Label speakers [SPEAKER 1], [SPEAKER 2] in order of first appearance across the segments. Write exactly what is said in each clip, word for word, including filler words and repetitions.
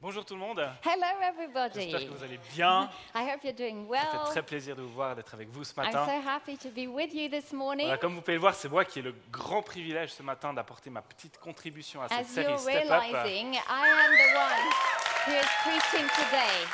[SPEAKER 1] Bonjour tout le monde.
[SPEAKER 2] Hello, everybody.
[SPEAKER 1] J'espère que vous allez bien.
[SPEAKER 2] I hope you're doing
[SPEAKER 1] Ça fait
[SPEAKER 2] well.
[SPEAKER 1] très plaisir de vous voir, d'être avec vous ce
[SPEAKER 2] I'm
[SPEAKER 1] matin.
[SPEAKER 2] so happy to be with you this morning.
[SPEAKER 1] Voilà, comme vous pouvez le voir, c'est moi qui ai le grand privilège ce matin d'apporter ma petite contribution à cette
[SPEAKER 2] As
[SPEAKER 1] série
[SPEAKER 2] you're
[SPEAKER 1] Step Up.
[SPEAKER 2] realizing, I am the one who is preaching today.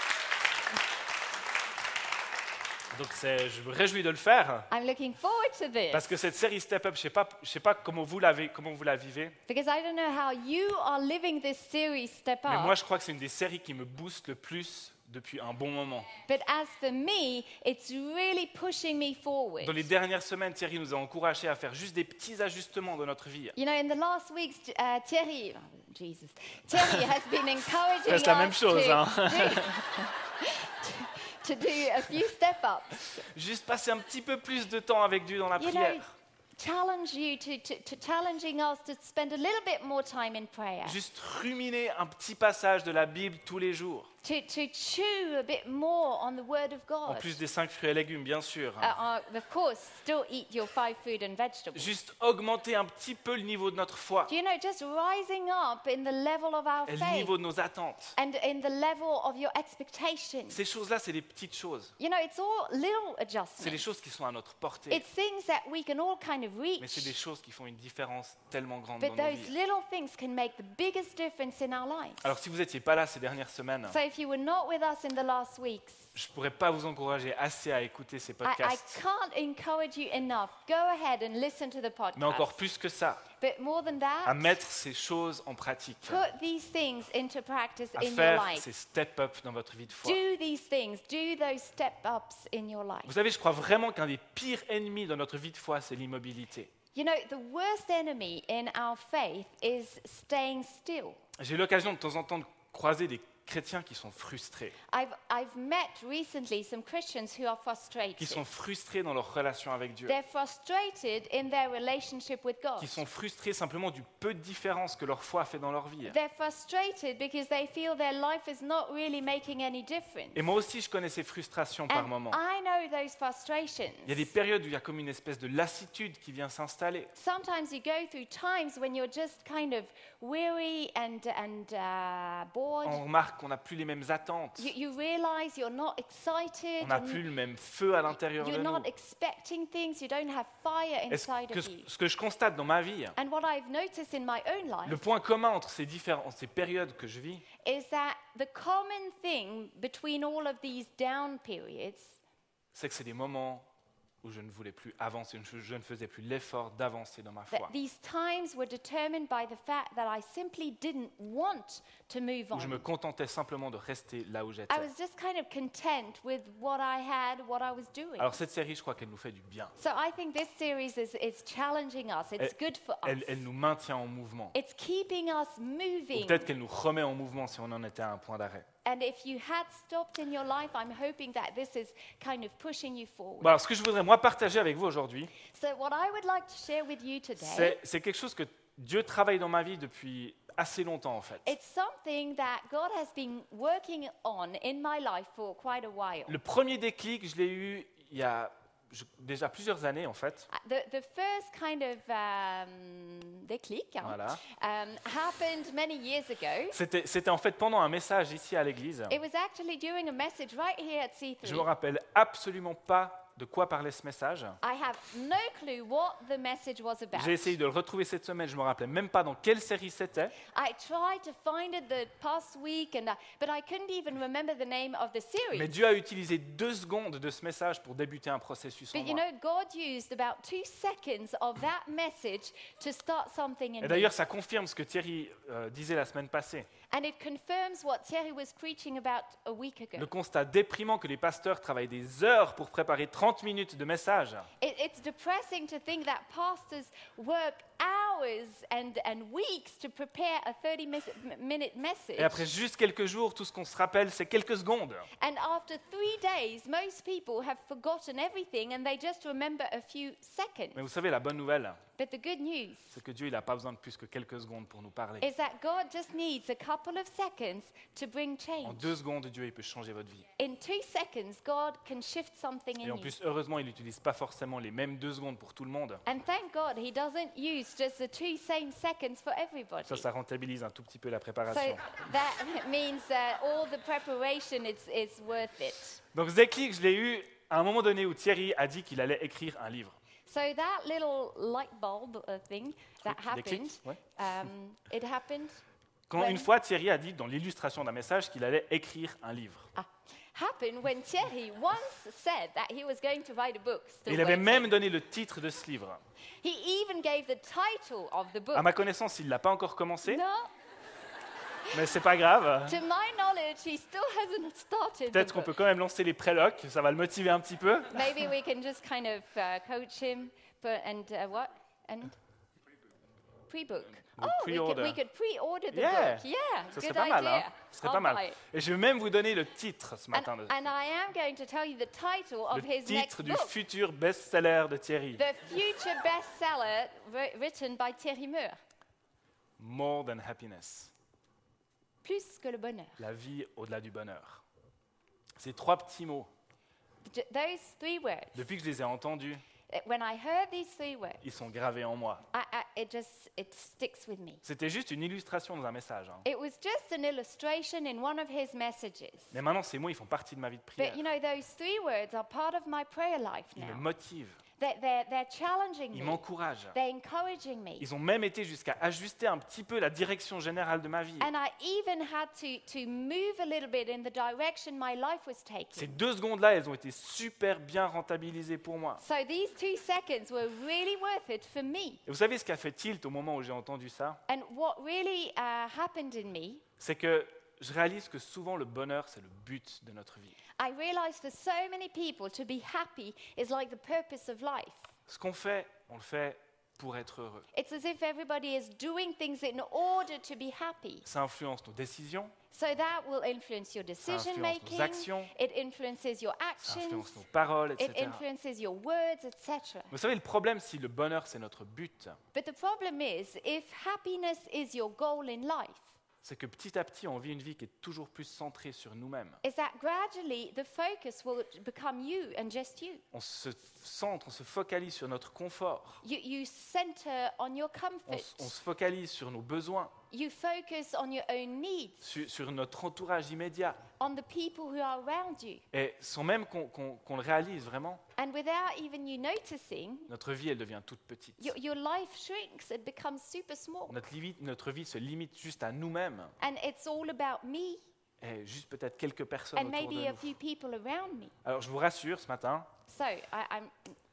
[SPEAKER 1] Donc c'est, je me réjouis de le faire
[SPEAKER 2] I'm looking forward to this
[SPEAKER 1] parce que cette série Step Up, je sais pas, je sais pas comment vous l'avez, comment vous la vivez,
[SPEAKER 2] because I don't know how you are living this series Step
[SPEAKER 1] mais moi
[SPEAKER 2] Up,
[SPEAKER 1] je crois que c'est une des séries qui me booste le plus depuis un bon moment.
[SPEAKER 2] but as for me, it's really pushing me forward.
[SPEAKER 1] Dans les dernières semaines, Thierry nous a encouragés à faire juste des petits ajustements dans notre vie.
[SPEAKER 2] You know, in the last weeks, uh, Thierry, oh, Jesus, Thierry has been encouraging
[SPEAKER 1] C'est la même
[SPEAKER 2] us
[SPEAKER 1] chose,
[SPEAKER 2] to,
[SPEAKER 1] hein.
[SPEAKER 2] to do a few step-ups.
[SPEAKER 1] Juste passer un petit peu plus de temps avec Dieu dans la
[SPEAKER 2] You
[SPEAKER 1] prière.
[SPEAKER 2] know, challenge you to, to, to challenging us to spend a little bit more time in prayer,
[SPEAKER 1] Juste ruminer un petit passage de la Bible tous les jours.
[SPEAKER 2] to, to chew a bit more on the Word of
[SPEAKER 1] En
[SPEAKER 2] God.
[SPEAKER 1] plus des cinq fruits et légumes, bien sûr.
[SPEAKER 2] Uh, uh, of course, still eat your five food and vegetables.
[SPEAKER 1] Juste augmenter un petit peu le niveau de notre foi
[SPEAKER 2] Do you know, just rising up in the level of our
[SPEAKER 1] et le
[SPEAKER 2] faith
[SPEAKER 1] niveau de nos attentes.
[SPEAKER 2] and in the level of your expectations.
[SPEAKER 1] Ces choses-là, c'est des petites choses.
[SPEAKER 2] You know, it's all little
[SPEAKER 1] C'est des
[SPEAKER 2] adjustments.
[SPEAKER 1] choses qui sont à notre portée.
[SPEAKER 2] It's things that we can all kind of
[SPEAKER 1] Mais c'est des
[SPEAKER 2] reach.
[SPEAKER 1] choses qui font une différence tellement grande dans
[SPEAKER 2] But
[SPEAKER 1] nos
[SPEAKER 2] those
[SPEAKER 1] vies.
[SPEAKER 2] little things can make the biggest difference in our lives.
[SPEAKER 1] Alors si vous n'étiez pas là ces dernières semaines,
[SPEAKER 2] So if you were not with us in the last weeks,
[SPEAKER 1] je ne pourrais pas vous encourager assez à écouter ces
[SPEAKER 2] I, I
[SPEAKER 1] podcasts.
[SPEAKER 2] can't encourage you enough. Go ahead and listen to the podcast.
[SPEAKER 1] Mais encore plus que ça,
[SPEAKER 2] But more than
[SPEAKER 1] à
[SPEAKER 2] that,
[SPEAKER 1] mettre ces choses en pratique.
[SPEAKER 2] put these things into practice
[SPEAKER 1] À
[SPEAKER 2] in your
[SPEAKER 1] faire
[SPEAKER 2] life.
[SPEAKER 1] ces step-up dans votre vie de foi.
[SPEAKER 2] Do these things. Do those step ups in your life.
[SPEAKER 1] Vous savez, je crois vraiment qu'un des pires ennemis dans notre vie de foi, c'est l'immobilité.
[SPEAKER 2] You know, the worst enemy in our faith is staying still.
[SPEAKER 1] J'ai eu l'occasion de temps en temps de croiser des chrétiens qui sont frustrés,
[SPEAKER 2] I've, I've met recently some Christians who are frustrated.
[SPEAKER 1] qui sont frustrés dans leur relation avec Dieu,
[SPEAKER 2] They're frustrated in their relationship with God.
[SPEAKER 1] qui sont frustrés simplement du peu de différence que leur foi fait dans leur vie.
[SPEAKER 2] They're frustrated because they feel their life is not really making any difference.
[SPEAKER 1] Et moi aussi, je connais ces frustrations par
[SPEAKER 2] And
[SPEAKER 1] moments.
[SPEAKER 2] I know those frustrations.
[SPEAKER 1] Il y a des périodes où il y a comme une espèce de lassitude qui vient s'installer.
[SPEAKER 2] Sometimes you go through times when you're just kind of weary and, and uh, bored.
[SPEAKER 1] On remarque qu'on n'a plus les mêmes attentes,
[SPEAKER 2] You, you realize you're not excited.
[SPEAKER 1] on n'a
[SPEAKER 2] you're
[SPEAKER 1] plus le même feu à l'intérieur de
[SPEAKER 2] You're
[SPEAKER 1] nous.
[SPEAKER 2] not expecting things. You don't have fire
[SPEAKER 1] Et ce
[SPEAKER 2] inside
[SPEAKER 1] que,
[SPEAKER 2] of you.
[SPEAKER 1] ce que je constate dans ma vie,
[SPEAKER 2] And what I've noticed in my own life
[SPEAKER 1] le point commun entre ces différentes ces périodes que je vis,
[SPEAKER 2] is that the common thing between all of these down periods
[SPEAKER 1] c'est que c'est des moments où je ne voulais plus avancer, je je ne faisais plus l'effort d'avancer dans ma foi,
[SPEAKER 2] that these times were determined by the fact that I simply didn't want to move
[SPEAKER 1] où je me
[SPEAKER 2] on.
[SPEAKER 1] contentais simplement de rester là où j'étais.
[SPEAKER 2] I was just kind of content with what I had, what I was doing.
[SPEAKER 1] Alors cette série, je crois qu'elle nous fait du bien.
[SPEAKER 2] So I think this series is, is challenging us. It's good for us.
[SPEAKER 1] Elle, elle nous maintient en mouvement.
[SPEAKER 2] It's keeping us
[SPEAKER 1] Ou
[SPEAKER 2] moving.
[SPEAKER 1] peut-être qu'elle nous remet en mouvement si on en était à un point d'arrêt.
[SPEAKER 2] And if you had stopped in your life, I'm hoping that this is kind of pushing you forward.
[SPEAKER 1] Bon, alors, ce que je voudrais moi partager avec vous aujourd'hui,
[SPEAKER 2] So what I would like to share with you today,
[SPEAKER 1] c'est c'est quelque chose que Dieu travaille dans ma vie depuis assez longtemps en fait.
[SPEAKER 2] it's something that God has been working on in my life for quite a while.
[SPEAKER 1] Le premier déclic, je l'ai eu il y a je- déjà plusieurs années en fait.
[SPEAKER 2] Uh, The, the first kind of um, déclic hein,
[SPEAKER 1] Voilà.
[SPEAKER 2] um, happened many years ago.
[SPEAKER 1] C'était c'était en fait pendant un message ici à l'église.
[SPEAKER 2] It was actually during a message right here at C
[SPEAKER 1] Je me
[SPEAKER 2] three.
[SPEAKER 1] rappelle absolument pas de quoi parlait ce message.
[SPEAKER 2] I have no clue what the message was about.
[SPEAKER 1] J'ai essayé de le retrouver cette semaine, je me rappelais même pas dans quelle série c'était.
[SPEAKER 2] I tried to find it the past week, and I, but I couldn't even remember the name of the series.
[SPEAKER 1] Mais Dieu a utilisé deux secondes de ce message pour débuter un processus en
[SPEAKER 2] But you
[SPEAKER 1] moi.
[SPEAKER 2] know, God used about two seconds of that message to start something in
[SPEAKER 1] Et
[SPEAKER 2] me.
[SPEAKER 1] d'ailleurs, ça confirme ce que Thierry euh, disait la semaine passée.
[SPEAKER 2] And it confirms what Thierry was preaching about a week ago.
[SPEAKER 1] Le constat déprimant que les pasteurs travaillent des heures pour préparer trente minutes de message.
[SPEAKER 2] It, it's depressing to think that pastors work hours and, and weeks to prepare a thirty-minute message.
[SPEAKER 1] Et après juste quelques jours, tout ce qu'on se rappelle, c'est quelques secondes.
[SPEAKER 2] And after three days, most people have forgotten everything and they just remember a few seconds.
[SPEAKER 1] Mais vous savez, la bonne nouvelle,
[SPEAKER 2] But the good news
[SPEAKER 1] c'est que Dieu, il n'a pas besoin de plus que quelques secondes pour nous parler.
[SPEAKER 2] is that God just needs a couple of seconds to bring
[SPEAKER 1] En
[SPEAKER 2] change.
[SPEAKER 1] deux secondes, Dieu, il peut changer votre vie.
[SPEAKER 2] In two seconds, God can shift something
[SPEAKER 1] Et
[SPEAKER 2] in
[SPEAKER 1] en
[SPEAKER 2] you.
[SPEAKER 1] plus, heureusement, il n'utilise pas forcément les mêmes deux secondes pour tout le monde.
[SPEAKER 2] And thank God he doesn't use just the two same seconds for everybody.
[SPEAKER 1] Ça, ça rentabilise un tout petit peu la
[SPEAKER 2] So
[SPEAKER 1] préparation.
[SPEAKER 2] that means that all the preparation is, is worth it.
[SPEAKER 1] Donc, Zéclic, je l'ai eu à un moment donné où Thierry a dit qu'il allait écrire un livre.
[SPEAKER 2] So that little light bulb uh, thing that
[SPEAKER 1] Déclic,
[SPEAKER 2] happened,
[SPEAKER 1] ouais.
[SPEAKER 2] um, it happened,
[SPEAKER 1] Quand
[SPEAKER 2] Ouais.
[SPEAKER 1] une fois, Thierry a dit dans l'illustration d'un message qu'il allait écrire un livre.
[SPEAKER 2] ah, happened when Thierry once said that he was going to write a book.
[SPEAKER 1] Et
[SPEAKER 2] Still
[SPEAKER 1] il avait
[SPEAKER 2] waiting.
[SPEAKER 1] même donné le titre de ce livre.
[SPEAKER 2] He even gave the title of the book.
[SPEAKER 1] À ma connaissance, il ne l'a pas encore commencé,
[SPEAKER 2] No,
[SPEAKER 1] mais c'est pas grave.
[SPEAKER 2] to my knowledge, he still hasn't started the
[SPEAKER 1] Peut-être qu'on
[SPEAKER 2] book.
[SPEAKER 1] peut quand même lancer les prélocs, ça va le motiver un petit peu.
[SPEAKER 2] Maybe we can just kind of uh, coach him, but and uh, what and pre-book.
[SPEAKER 1] We
[SPEAKER 2] Oh, we could,
[SPEAKER 1] pre-order.
[SPEAKER 2] we could pre-order the
[SPEAKER 1] Yeah.
[SPEAKER 2] book. Yeah,
[SPEAKER 1] Ce
[SPEAKER 2] good
[SPEAKER 1] serait pas mal,
[SPEAKER 2] idea.
[SPEAKER 1] hein? Ce serait
[SPEAKER 2] I'll
[SPEAKER 1] pas mal.
[SPEAKER 2] buy it.
[SPEAKER 1] Et je vais même vous donner le titre ce
[SPEAKER 2] And,
[SPEAKER 1] matin, de-
[SPEAKER 2] and I am going to tell you the title of
[SPEAKER 1] le
[SPEAKER 2] his next
[SPEAKER 1] titre du
[SPEAKER 2] book,
[SPEAKER 1] futur best-seller de Thierry.
[SPEAKER 2] the future bestseller wri- written by Thierry Meur.
[SPEAKER 1] More than happiness.
[SPEAKER 2] Plus que le bonheur.
[SPEAKER 1] La vie au-delà du bonheur. Ces trois petits mots,
[SPEAKER 2] J- Those three words.
[SPEAKER 1] depuis que je les ai entendus,
[SPEAKER 2] uh, When I heard these three words,
[SPEAKER 1] ils sont gravés en moi.
[SPEAKER 2] I, I, it just it sticks with me.
[SPEAKER 1] C'était juste une illustration dans un message. hein.
[SPEAKER 2] It was just an illustration in one of his messages.
[SPEAKER 1] Mais maintenant, ces mots, ils font partie de ma vie de prière.
[SPEAKER 2] But you know, those three words are part of my prayer life
[SPEAKER 1] Ils me
[SPEAKER 2] now.
[SPEAKER 1] motivent,
[SPEAKER 2] They're, they're, they're challenging
[SPEAKER 1] ils
[SPEAKER 2] me.
[SPEAKER 1] m'encouragent.
[SPEAKER 2] They're encouraging me.
[SPEAKER 1] Ils ont même été jusqu'à ajuster un petit peu la direction générale de ma vie.
[SPEAKER 2] And I even had to, to move a little bit in the direction my life was
[SPEAKER 1] Ces
[SPEAKER 2] taking.
[SPEAKER 1] deux secondes-là, elles ont été super bien rentabilisées pour moi.
[SPEAKER 2] So these two seconds were really worth it for me.
[SPEAKER 1] Et vous savez ce qui a fait tilt au moment où j'ai entendu ça?
[SPEAKER 2] And what really uh, happened in me,
[SPEAKER 1] C'est que je réalise que souvent le bonheur, c'est le but de notre vie.
[SPEAKER 2] I realized for so many people to be happy is like the purpose of life.
[SPEAKER 1] Ce qu'on fait, on le fait pour être heureux.
[SPEAKER 2] It's as if everybody is doing things in order to be happy.
[SPEAKER 1] Ça influence nos décisions,
[SPEAKER 2] So that will influence your
[SPEAKER 1] ça
[SPEAKER 2] decision
[SPEAKER 1] influence nos
[SPEAKER 2] making,
[SPEAKER 1] actions,
[SPEAKER 2] it influences your
[SPEAKER 1] ça
[SPEAKER 2] actions,
[SPEAKER 1] influence nos paroles,
[SPEAKER 2] it
[SPEAKER 1] et cetera.
[SPEAKER 2] influences your words, et cetera.
[SPEAKER 1] Vous savez, le problème, si le bonheur, c'est notre but,
[SPEAKER 2] But the problem is, if happiness is your goal in life,
[SPEAKER 1] c'est que petit à petit, on vit une vie qui est toujours plus centrée sur nous-mêmes.
[SPEAKER 2] is that gradually the focus will become you and just you.
[SPEAKER 1] On se centre, on se focalise sur notre confort,
[SPEAKER 2] You, you center on your
[SPEAKER 1] on,
[SPEAKER 2] comfort.
[SPEAKER 1] s- on se focalise sur nos besoins,
[SPEAKER 2] You focus on your own needs,
[SPEAKER 1] sur, sur notre entourage immédiat.
[SPEAKER 2] on the people who are around you.
[SPEAKER 1] Et sans même qu'on qu'on- qu'on le réalise vraiment,
[SPEAKER 2] And without even you noticing,
[SPEAKER 1] notre vie, elle devient toute petite.
[SPEAKER 2] your, your life shrinks, it becomes super small.
[SPEAKER 1] Notre, limite, notre vie se limite juste à nous-mêmes
[SPEAKER 2] And it's all about me
[SPEAKER 1] et juste peut-être quelques personnes
[SPEAKER 2] and
[SPEAKER 1] autour de
[SPEAKER 2] maybe a
[SPEAKER 1] nous.
[SPEAKER 2] few people around me.
[SPEAKER 1] Alors, je vous rassure ce matin,
[SPEAKER 2] So I, I'm,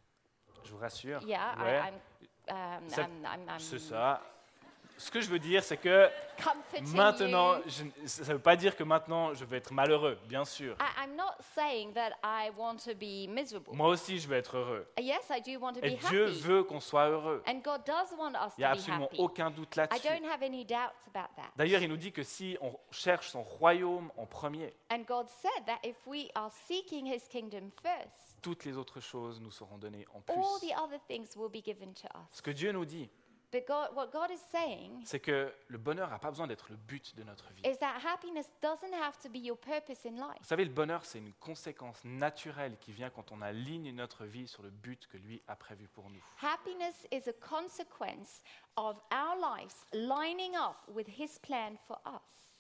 [SPEAKER 1] je vous rassure,
[SPEAKER 2] yeah,
[SPEAKER 1] ouais,
[SPEAKER 2] I, I'm, um,
[SPEAKER 1] Ça-
[SPEAKER 2] I'm, I'm, I'm
[SPEAKER 1] c'est ça. Ce que je veux dire, c'est que
[SPEAKER 2] comforting
[SPEAKER 1] maintenant,
[SPEAKER 2] you.
[SPEAKER 1] je- ça ne veut pas dire que maintenant je vais être malheureux, bien sûr.
[SPEAKER 2] I, I'm not saying that I want to be miserable.
[SPEAKER 1] Moi aussi, je veux être heureux.
[SPEAKER 2] Yes, I do want to
[SPEAKER 1] Et
[SPEAKER 2] be
[SPEAKER 1] Dieu
[SPEAKER 2] happy.
[SPEAKER 1] veut qu'on soit heureux.
[SPEAKER 2] And God does want us
[SPEAKER 1] Il n'y a
[SPEAKER 2] to be
[SPEAKER 1] absolument
[SPEAKER 2] happy.
[SPEAKER 1] aucun doute
[SPEAKER 2] I
[SPEAKER 1] là-dessus.
[SPEAKER 2] don't have any doubts about that.
[SPEAKER 1] D'ailleurs, il nous dit que si on cherche son royaume en premier,
[SPEAKER 2] And God said that if we are seeking his kingdom first,
[SPEAKER 1] toutes les autres choses nous seront données en
[SPEAKER 2] all
[SPEAKER 1] plus.
[SPEAKER 2] the other things will be given to us.
[SPEAKER 1] Ce que Dieu nous dit,
[SPEAKER 2] But God, what God is saying
[SPEAKER 1] c'est que le bonheur n'a pas besoin d'être le but de notre vie.
[SPEAKER 2] is that happiness doesn't have to be your purpose in life.
[SPEAKER 1] Vous savez, le bonheur, c'est une conséquence naturelle qui vient quand on aligne notre vie sur le but que lui a prévu pour nous.
[SPEAKER 2] Happiness is a consequence of our lives lining up with his plan for us.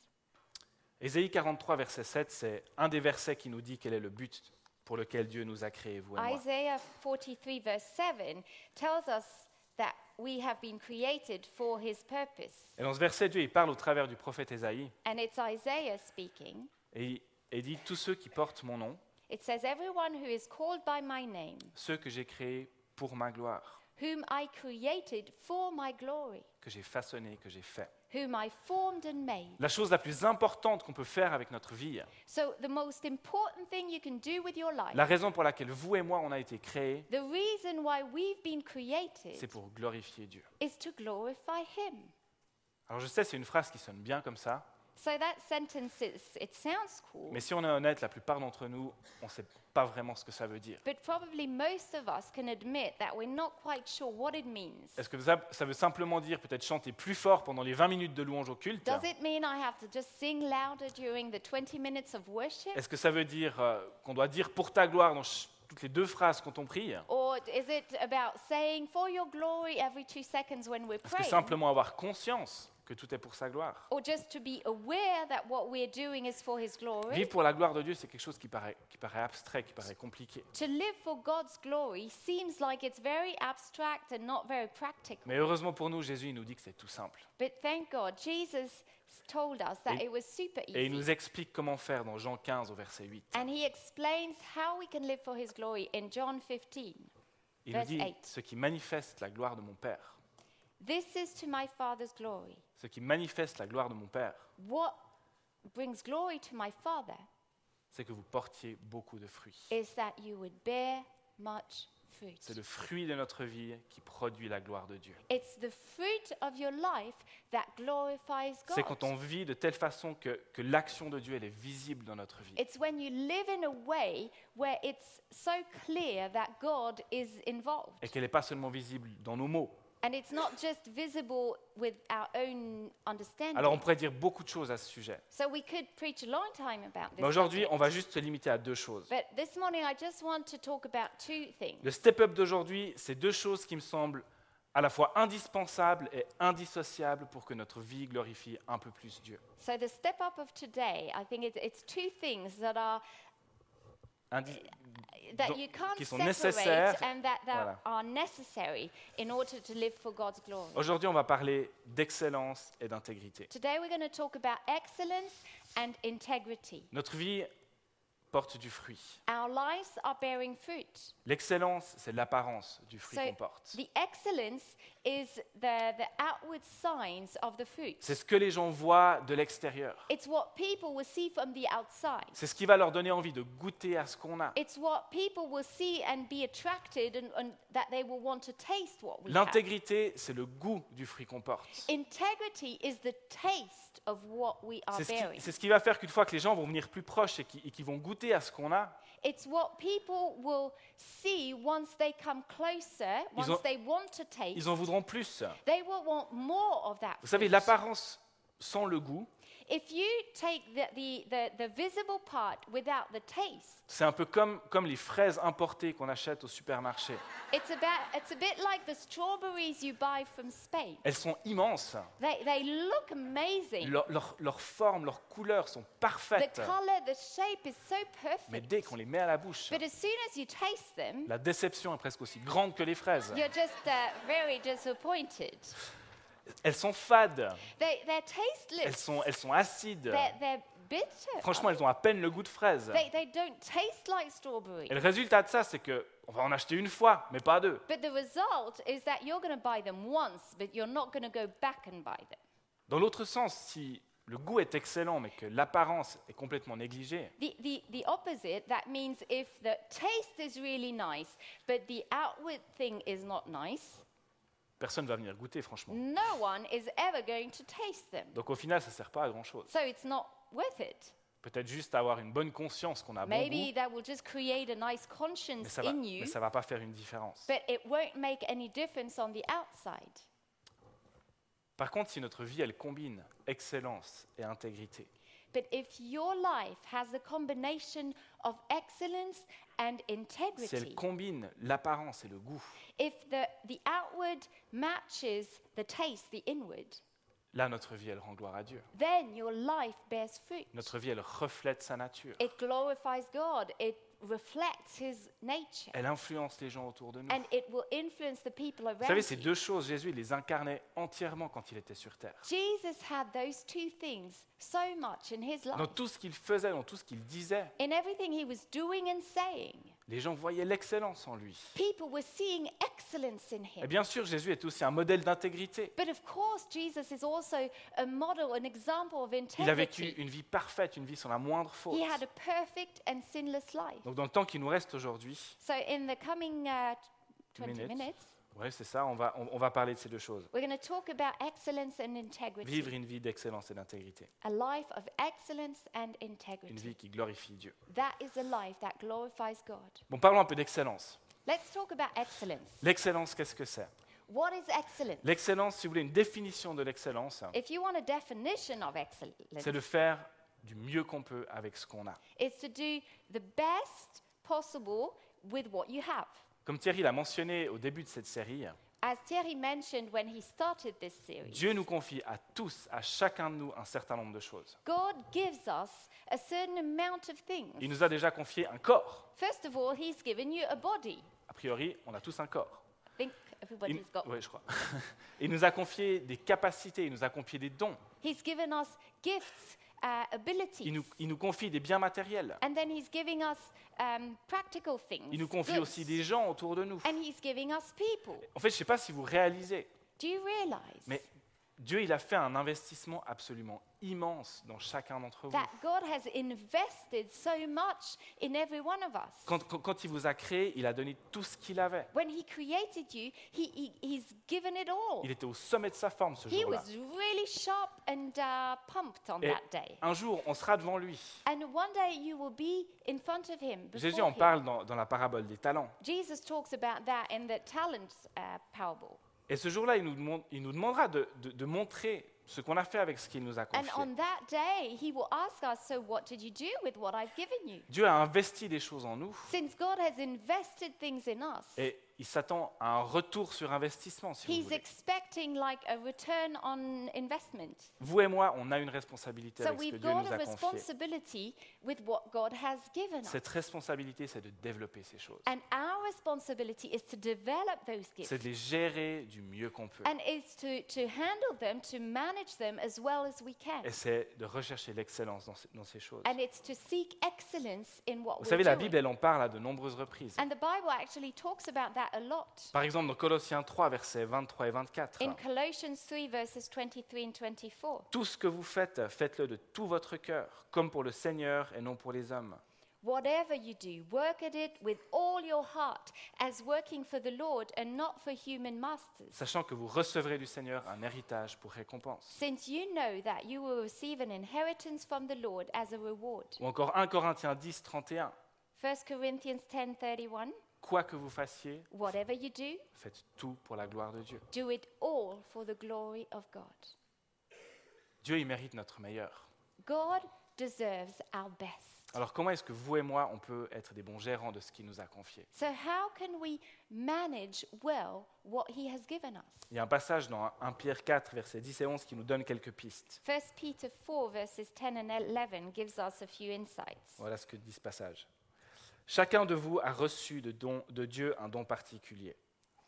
[SPEAKER 1] Ésaïe quarante-trois, verset sept, c'est un des versets qui nous dit quel est le but pour lequel Dieu nous a créés, vous et moi.
[SPEAKER 2] Isaiah forty-three, verse seven, tells us that we have been created for his purpose.
[SPEAKER 1] Et dans ce verset, Dieu il parle au travers du prophète Ésaïe
[SPEAKER 2] And it's Isaiah speaking.
[SPEAKER 1] et il- et il dit « Tous ceux qui portent mon nom,
[SPEAKER 2] It says, everyone who is called by my name,
[SPEAKER 1] ceux que j'ai créés pour ma gloire,
[SPEAKER 2] whom I created for my glory,
[SPEAKER 1] que j'ai façonnés, que j'ai fait. »
[SPEAKER 2] whom I formed and made.
[SPEAKER 1] La chose la plus importante qu'on peut faire avec notre vie,
[SPEAKER 2] So the most important thing you can do with your life,
[SPEAKER 1] la raison pour laquelle vous et moi on a été créés,
[SPEAKER 2] the reason why we've been created,
[SPEAKER 1] c'est pour glorifier Dieu.
[SPEAKER 2] is to glorify him.
[SPEAKER 1] Alors je sais, c'est une phrase qui sonne bien comme ça,
[SPEAKER 2] So that sentence, is, it sounds cool,
[SPEAKER 1] Mais si on est honnête, la plupart d'entre nous, on ne sait pas vraiment ce que ça veut dire.
[SPEAKER 2] but probably most of us can admit that we're not quite sure what it means.
[SPEAKER 1] Est-ce que ça, ça veut simplement dire peut-être chanter plus fort pendant les vingt minutes de louange au culte?
[SPEAKER 2] Does it mean I have to just sing louder during the twenty minutes of worship?
[SPEAKER 1] Est-ce que ça veut dire euh, qu'on doit dire pour ta gloire dans ch- toutes les deux phrases quand on prie?
[SPEAKER 2] Or is it about saying for your glory every two seconds when we're
[SPEAKER 1] Est-ce que
[SPEAKER 2] praying?
[SPEAKER 1] simplement avoir conscience que tout est pour sa gloire?
[SPEAKER 2] Or just to be aware that what we're doing is for His glory?
[SPEAKER 1] Vivre pour la gloire de Dieu, c'est quelque chose qui paraît, qui paraît abstrait, qui paraît compliqué.
[SPEAKER 2] To live for God's glory seems like it's very abstract and not very practical.
[SPEAKER 1] Mais heureusement pour nous, Jésus il nous dit que c'est tout simple.
[SPEAKER 2] But thank God, Jesus told us that
[SPEAKER 1] Et-
[SPEAKER 2] it was super
[SPEAKER 1] Et il
[SPEAKER 2] easy.
[SPEAKER 1] nous explique comment faire dans Jean quinze au verset huit.
[SPEAKER 2] And He explains how we can live for His glory in John fifteen.
[SPEAKER 1] Il nous
[SPEAKER 2] verse
[SPEAKER 1] dit
[SPEAKER 2] eight.
[SPEAKER 1] ce qui manifeste la gloire de mon Père.
[SPEAKER 2] This is to my Father's glory.
[SPEAKER 1] Ce qui manifeste la gloire de mon Père,
[SPEAKER 2] What brings glory to my Father
[SPEAKER 1] c'est que vous portiez beaucoup de fruits.
[SPEAKER 2] is that you would bear much fruit.
[SPEAKER 1] C'est le fruit de notre vie qui produit la gloire de Dieu.
[SPEAKER 2] It's the fruit of your life that glorifies
[SPEAKER 1] C'est quand
[SPEAKER 2] God.
[SPEAKER 1] on vit de telle façon que, que l'action de Dieu elle est visible dans notre vie.
[SPEAKER 2] It's when you live in a way where it's so clear that God is involved.
[SPEAKER 1] Et qu'elle n'est pas seulement visible dans nos mots.
[SPEAKER 2] And it's not just visible with our own understanding.
[SPEAKER 1] Alors on pourrait dire beaucoup de choses à ce sujet.
[SPEAKER 2] So we could preach a long time about this.
[SPEAKER 1] Mais aujourd'hui,
[SPEAKER 2] subject.
[SPEAKER 1] on va juste se limiter à deux choses.
[SPEAKER 2] But this morning I just want to talk about two things.
[SPEAKER 1] Le step-up d'aujourd'hui, c'est deux choses qui me semblent à la fois indispensables et indissociables pour que notre vie glorifie un peu plus Dieu.
[SPEAKER 2] So the step up of today, I think it's, it's two things that are
[SPEAKER 1] Indi-
[SPEAKER 2] that
[SPEAKER 1] Donc,
[SPEAKER 2] you can't
[SPEAKER 1] qui sont
[SPEAKER 2] separate
[SPEAKER 1] nécessaires.
[SPEAKER 2] and that, that
[SPEAKER 1] Voilà.
[SPEAKER 2] are necessary in order to live for God's glory.
[SPEAKER 1] Aujourd'hui, on va parler d'excellence et d'intégrité.
[SPEAKER 2] Today we're going to talk about excellence and integrity.
[SPEAKER 1] Notre vie porte du fruit.
[SPEAKER 2] Our lives are bearing fruit.
[SPEAKER 1] L'excellence, c'est l'apparence du fruit
[SPEAKER 2] So
[SPEAKER 1] qu'on porte.
[SPEAKER 2] the excellence is the, the outward signs of the fruit.
[SPEAKER 1] C'est ce que les gens voient de l'extérieur.
[SPEAKER 2] It's what people will see from the outside.
[SPEAKER 1] C'est ce qui va leur donner envie de goûter à ce qu'on a.
[SPEAKER 2] It's what people will see and be attracted and, and that they will want to taste what we have.
[SPEAKER 1] L'intégrité, c'est le goût du fruit qu'on porte.
[SPEAKER 2] Integrity is the taste of what we are
[SPEAKER 1] C'est ce,
[SPEAKER 2] bearing.
[SPEAKER 1] qui, c'est ce qui va faire qu'une fois que les gens vont venir plus proches et qui- et qu'ils vont goûter à ce qu'on a,
[SPEAKER 2] It's what people will see once they come closer, once
[SPEAKER 1] ont-
[SPEAKER 2] they want to taste.
[SPEAKER 1] ils en voudront plus.
[SPEAKER 2] They will want more of that
[SPEAKER 1] Vous savez,
[SPEAKER 2] fruit.
[SPEAKER 1] l'apparence sans le goût,
[SPEAKER 2] If you take the, the, the, the visible part without the taste,
[SPEAKER 1] c'est un peu comme, comme les fraises importées qu'on achète au supermarché.
[SPEAKER 2] it's, about, it's a bit like the strawberries you buy from Spain.
[SPEAKER 1] Elles sont immenses.
[SPEAKER 2] They, they look amazing.
[SPEAKER 1] Leur, leur- leur forme, leurs couleurs sont
[SPEAKER 2] The
[SPEAKER 1] parfaites.
[SPEAKER 2] color, the shape is so
[SPEAKER 1] Mais
[SPEAKER 2] perfect.
[SPEAKER 1] dès qu'on les met à la bouche,
[SPEAKER 2] But as soon as you taste them,
[SPEAKER 1] la déception est presque aussi grande que les fraises.
[SPEAKER 2] you're just uh, very disappointed.
[SPEAKER 1] Elles sont fades,
[SPEAKER 2] They, they're tasteless.
[SPEAKER 1] elles sont, elles sont acides.
[SPEAKER 2] They're, they're bitter.
[SPEAKER 1] Franchement, elles ont à peine le goût de fraise.
[SPEAKER 2] They, they don't taste like strawberry.
[SPEAKER 1] Et le résultat de ça, c'est qu'on va en acheter une fois, mais pas deux.
[SPEAKER 2] But the result is that you're going to buy them once, but you're not going to go back and buy them.
[SPEAKER 1] Dans l'autre sens, si le goût est excellent, mais que l'apparence est complètement négligée,
[SPEAKER 2] The, the, the opposite, that means if the taste is really nice, but the outward thing is not nice,
[SPEAKER 1] personne ne va venir goûter, franchement.
[SPEAKER 2] no one is ever going to taste them.
[SPEAKER 1] Donc au final, ça ne sert pas à grand-chose.
[SPEAKER 2] So it's not worth it.
[SPEAKER 1] Peut-être juste avoir une bonne conscience qu'on a bon
[SPEAKER 2] Maybe
[SPEAKER 1] goût,
[SPEAKER 2] that will just create a nice
[SPEAKER 1] mais
[SPEAKER 2] conscience
[SPEAKER 1] ça ne va,
[SPEAKER 2] in
[SPEAKER 1] mais
[SPEAKER 2] you,
[SPEAKER 1] ça va pas faire une différence.
[SPEAKER 2] but it won't make any difference on the outside.
[SPEAKER 1] Par contre, si notre vie, elle combine excellence et intégrité,
[SPEAKER 2] But if your life has a combination of excellence and
[SPEAKER 1] si elle
[SPEAKER 2] integrity,
[SPEAKER 1] combine l'apparence et le goût,
[SPEAKER 2] if the, the outward matches the taste, the inward,
[SPEAKER 1] là, notre vie, elle rend gloire à Dieu.
[SPEAKER 2] then your life bears fruit.
[SPEAKER 1] Notre vie, elle reflète sa nature.
[SPEAKER 2] It glorifies God. It reflects His nature.
[SPEAKER 1] Elle influence les gens autour de nous.
[SPEAKER 2] And it will influence the people
[SPEAKER 1] Vous
[SPEAKER 2] around
[SPEAKER 1] savez, ces
[SPEAKER 2] you.
[SPEAKER 1] deux choses, Jésus il les incarnait entièrement quand il était sur terre.
[SPEAKER 2] Jesus had those two things so much in His
[SPEAKER 1] Dans
[SPEAKER 2] life.
[SPEAKER 1] tout ce qu'il faisait, dans tout ce qu'il disait,
[SPEAKER 2] In everything He was doing and saying,
[SPEAKER 1] les gens voyaient l'excellence en lui.
[SPEAKER 2] people were seeing excellence in
[SPEAKER 1] Et
[SPEAKER 2] Him.
[SPEAKER 1] bien sûr, Jésus est aussi un modèle d'intégrité.
[SPEAKER 2] But of course, Jesus is also a model, an example of
[SPEAKER 1] Il a vécu
[SPEAKER 2] integrity.
[SPEAKER 1] une vie parfaite, une vie sans la moindre faute.
[SPEAKER 2] He had a perfect and sinless life.
[SPEAKER 1] Donc dans le temps qui nous reste aujourd'hui,
[SPEAKER 2] So in the coming uh, twenty
[SPEAKER 1] Minutes.
[SPEAKER 2] minutes,
[SPEAKER 1] Oui, c'est ça, on va, on, on va parler de ces deux choses.
[SPEAKER 2] We're going to talk about excellence and integrity.
[SPEAKER 1] Vivre une vie d'excellence et d'intégrité.
[SPEAKER 2] A life of excellence and
[SPEAKER 1] Une
[SPEAKER 2] integrity.
[SPEAKER 1] vie qui glorifie Dieu.
[SPEAKER 2] That is a life that glorifies God.
[SPEAKER 1] Bon, parlons un peu d'excellence.
[SPEAKER 2] Let's talk about excellence.
[SPEAKER 1] L'excellence, qu'est-ce que c'est?
[SPEAKER 2] What is excellence?
[SPEAKER 1] L'excellence, si vous voulez une définition de l'excellence,
[SPEAKER 2] If you want a definition of excellence,
[SPEAKER 1] c'est de faire du mieux qu'on peut avec ce qu'on a.
[SPEAKER 2] it's to do the best possible with what you have.
[SPEAKER 1] Comme Thierry l'a mentionné au début de cette série,
[SPEAKER 2] As Thierry mentioned when he started this series,
[SPEAKER 1] Dieu nous confie à tous, à chacun de nous, un certain nombre de choses.
[SPEAKER 2] God gives us a certain amount of things.
[SPEAKER 1] Il nous a déjà confié un corps.
[SPEAKER 2] First of all, he's given you a body.
[SPEAKER 1] A priori, on a tous un corps.
[SPEAKER 2] I think everybody's
[SPEAKER 1] Il,
[SPEAKER 2] got.
[SPEAKER 1] ouais, je crois. Il nous a confié des capacités, il nous a confié des dons.
[SPEAKER 2] He's given us gifts, uh, abilities.
[SPEAKER 1] Il nous, il nous confie des biens matériels.
[SPEAKER 2] And then he's giving us um, practical things.
[SPEAKER 1] Il nous confie
[SPEAKER 2] goods.
[SPEAKER 1] aussi des gens autour de nous.
[SPEAKER 2] And he's giving us people.
[SPEAKER 1] En fait, je ne sais pas si vous réalisez,
[SPEAKER 2] Do you realize
[SPEAKER 1] mais Dieu, il a fait un investissement absolument immense dans chacun d'entre vous.
[SPEAKER 2] that God has invested so much in every one of us?
[SPEAKER 1] Quand, quand- quand il vous a créé, il a donné tout ce qu'il avait.
[SPEAKER 2] When he created you, he, he, he's given it all.
[SPEAKER 1] Il était au sommet de sa forme ce
[SPEAKER 2] He
[SPEAKER 1] jour-là.
[SPEAKER 2] was really sharp and uh, pumped on
[SPEAKER 1] Et
[SPEAKER 2] that day.
[SPEAKER 1] un jour, on sera devant lui.
[SPEAKER 2] And one day you will be in front of him. before
[SPEAKER 1] Jésus en
[SPEAKER 2] him.
[SPEAKER 1] parle dans, dans la parabole des talents.
[SPEAKER 2] Jesus talks about that in the talents uh, parable.
[SPEAKER 1] Et ce jour-là, il nous, demande- il nous demandera de, de- de montrer ce qu'on a fait avec ce qu'il nous a
[SPEAKER 2] And
[SPEAKER 1] confié.
[SPEAKER 2] on that day, he will ask us, so what did you do with what I've given you?
[SPEAKER 1] Dieu a investi des choses en nous
[SPEAKER 2] Since God has invested things in us,
[SPEAKER 1] et il s'attend à un retour sur investissement, si vous
[SPEAKER 2] he's
[SPEAKER 1] voulez.
[SPEAKER 2] expecting like a return on investment.
[SPEAKER 1] Vous et moi, on a une responsabilité
[SPEAKER 2] So
[SPEAKER 1] avec ce que
[SPEAKER 2] we've
[SPEAKER 1] Dieu
[SPEAKER 2] got
[SPEAKER 1] nous
[SPEAKER 2] a
[SPEAKER 1] a confié.
[SPEAKER 2] responsibility with what God has given us.
[SPEAKER 1] Cette responsabilité, c'est de développer ces choses.
[SPEAKER 2] And our responsibility is to develop those gifts.
[SPEAKER 1] C'est de les gérer du mieux qu'on peut.
[SPEAKER 2] And it's to, to handle them, to manage them as well as we can.
[SPEAKER 1] Et c'est de rechercher l'excellence dans, ces- dans ces choses.
[SPEAKER 2] And it's to seek excellence in what
[SPEAKER 1] Vous
[SPEAKER 2] we're
[SPEAKER 1] savez, la
[SPEAKER 2] doing.
[SPEAKER 1] Bible, elle en parle à de nombreuses reprises.
[SPEAKER 2] And the Bible actually talks about that a lot.
[SPEAKER 1] Par exemple, dans Colossiens trois, versets vingt-trois et vingt-quatre.
[SPEAKER 2] In Colossians three, verses twenty-three and twenty-four.
[SPEAKER 1] Tout ce que vous faites, faites-le de tout votre cœur, comme pour le Seigneur et non pour les hommes.
[SPEAKER 2] Whatever you do, work at it with all your heart, as working for the Lord and not for human masters.
[SPEAKER 1] Sachant que vous recevrez du Seigneur un héritage pour récompense.
[SPEAKER 2] Since you know that you will receive an inheritance from the Lord as a reward.
[SPEAKER 1] Ou encore un Corinthiens dix, trente et un.
[SPEAKER 2] First Corinthians ten thirty-one.
[SPEAKER 1] Quoi que vous fassiez,
[SPEAKER 2] Whatever you do,
[SPEAKER 1] faites tout pour la gloire de Dieu.
[SPEAKER 2] do it all for the glory of God.
[SPEAKER 1] Dieu, il mérite notre meilleur.
[SPEAKER 2] God deserves our best.
[SPEAKER 1] Alors comment est-ce que vous et moi, on peut être des bons gérants de ce qu'il nous a confié?
[SPEAKER 2] So how can we manage well what he has given us?
[SPEAKER 1] Il y a un passage dans un Pierre quatre, versets dix et onze, qui nous donne quelques pistes.
[SPEAKER 2] First Peter four, verses ten and eleven gives us a few insights.
[SPEAKER 1] Voilà ce que dit ce passage. Chacun de vous a reçu de, don, de Dieu un don particulier.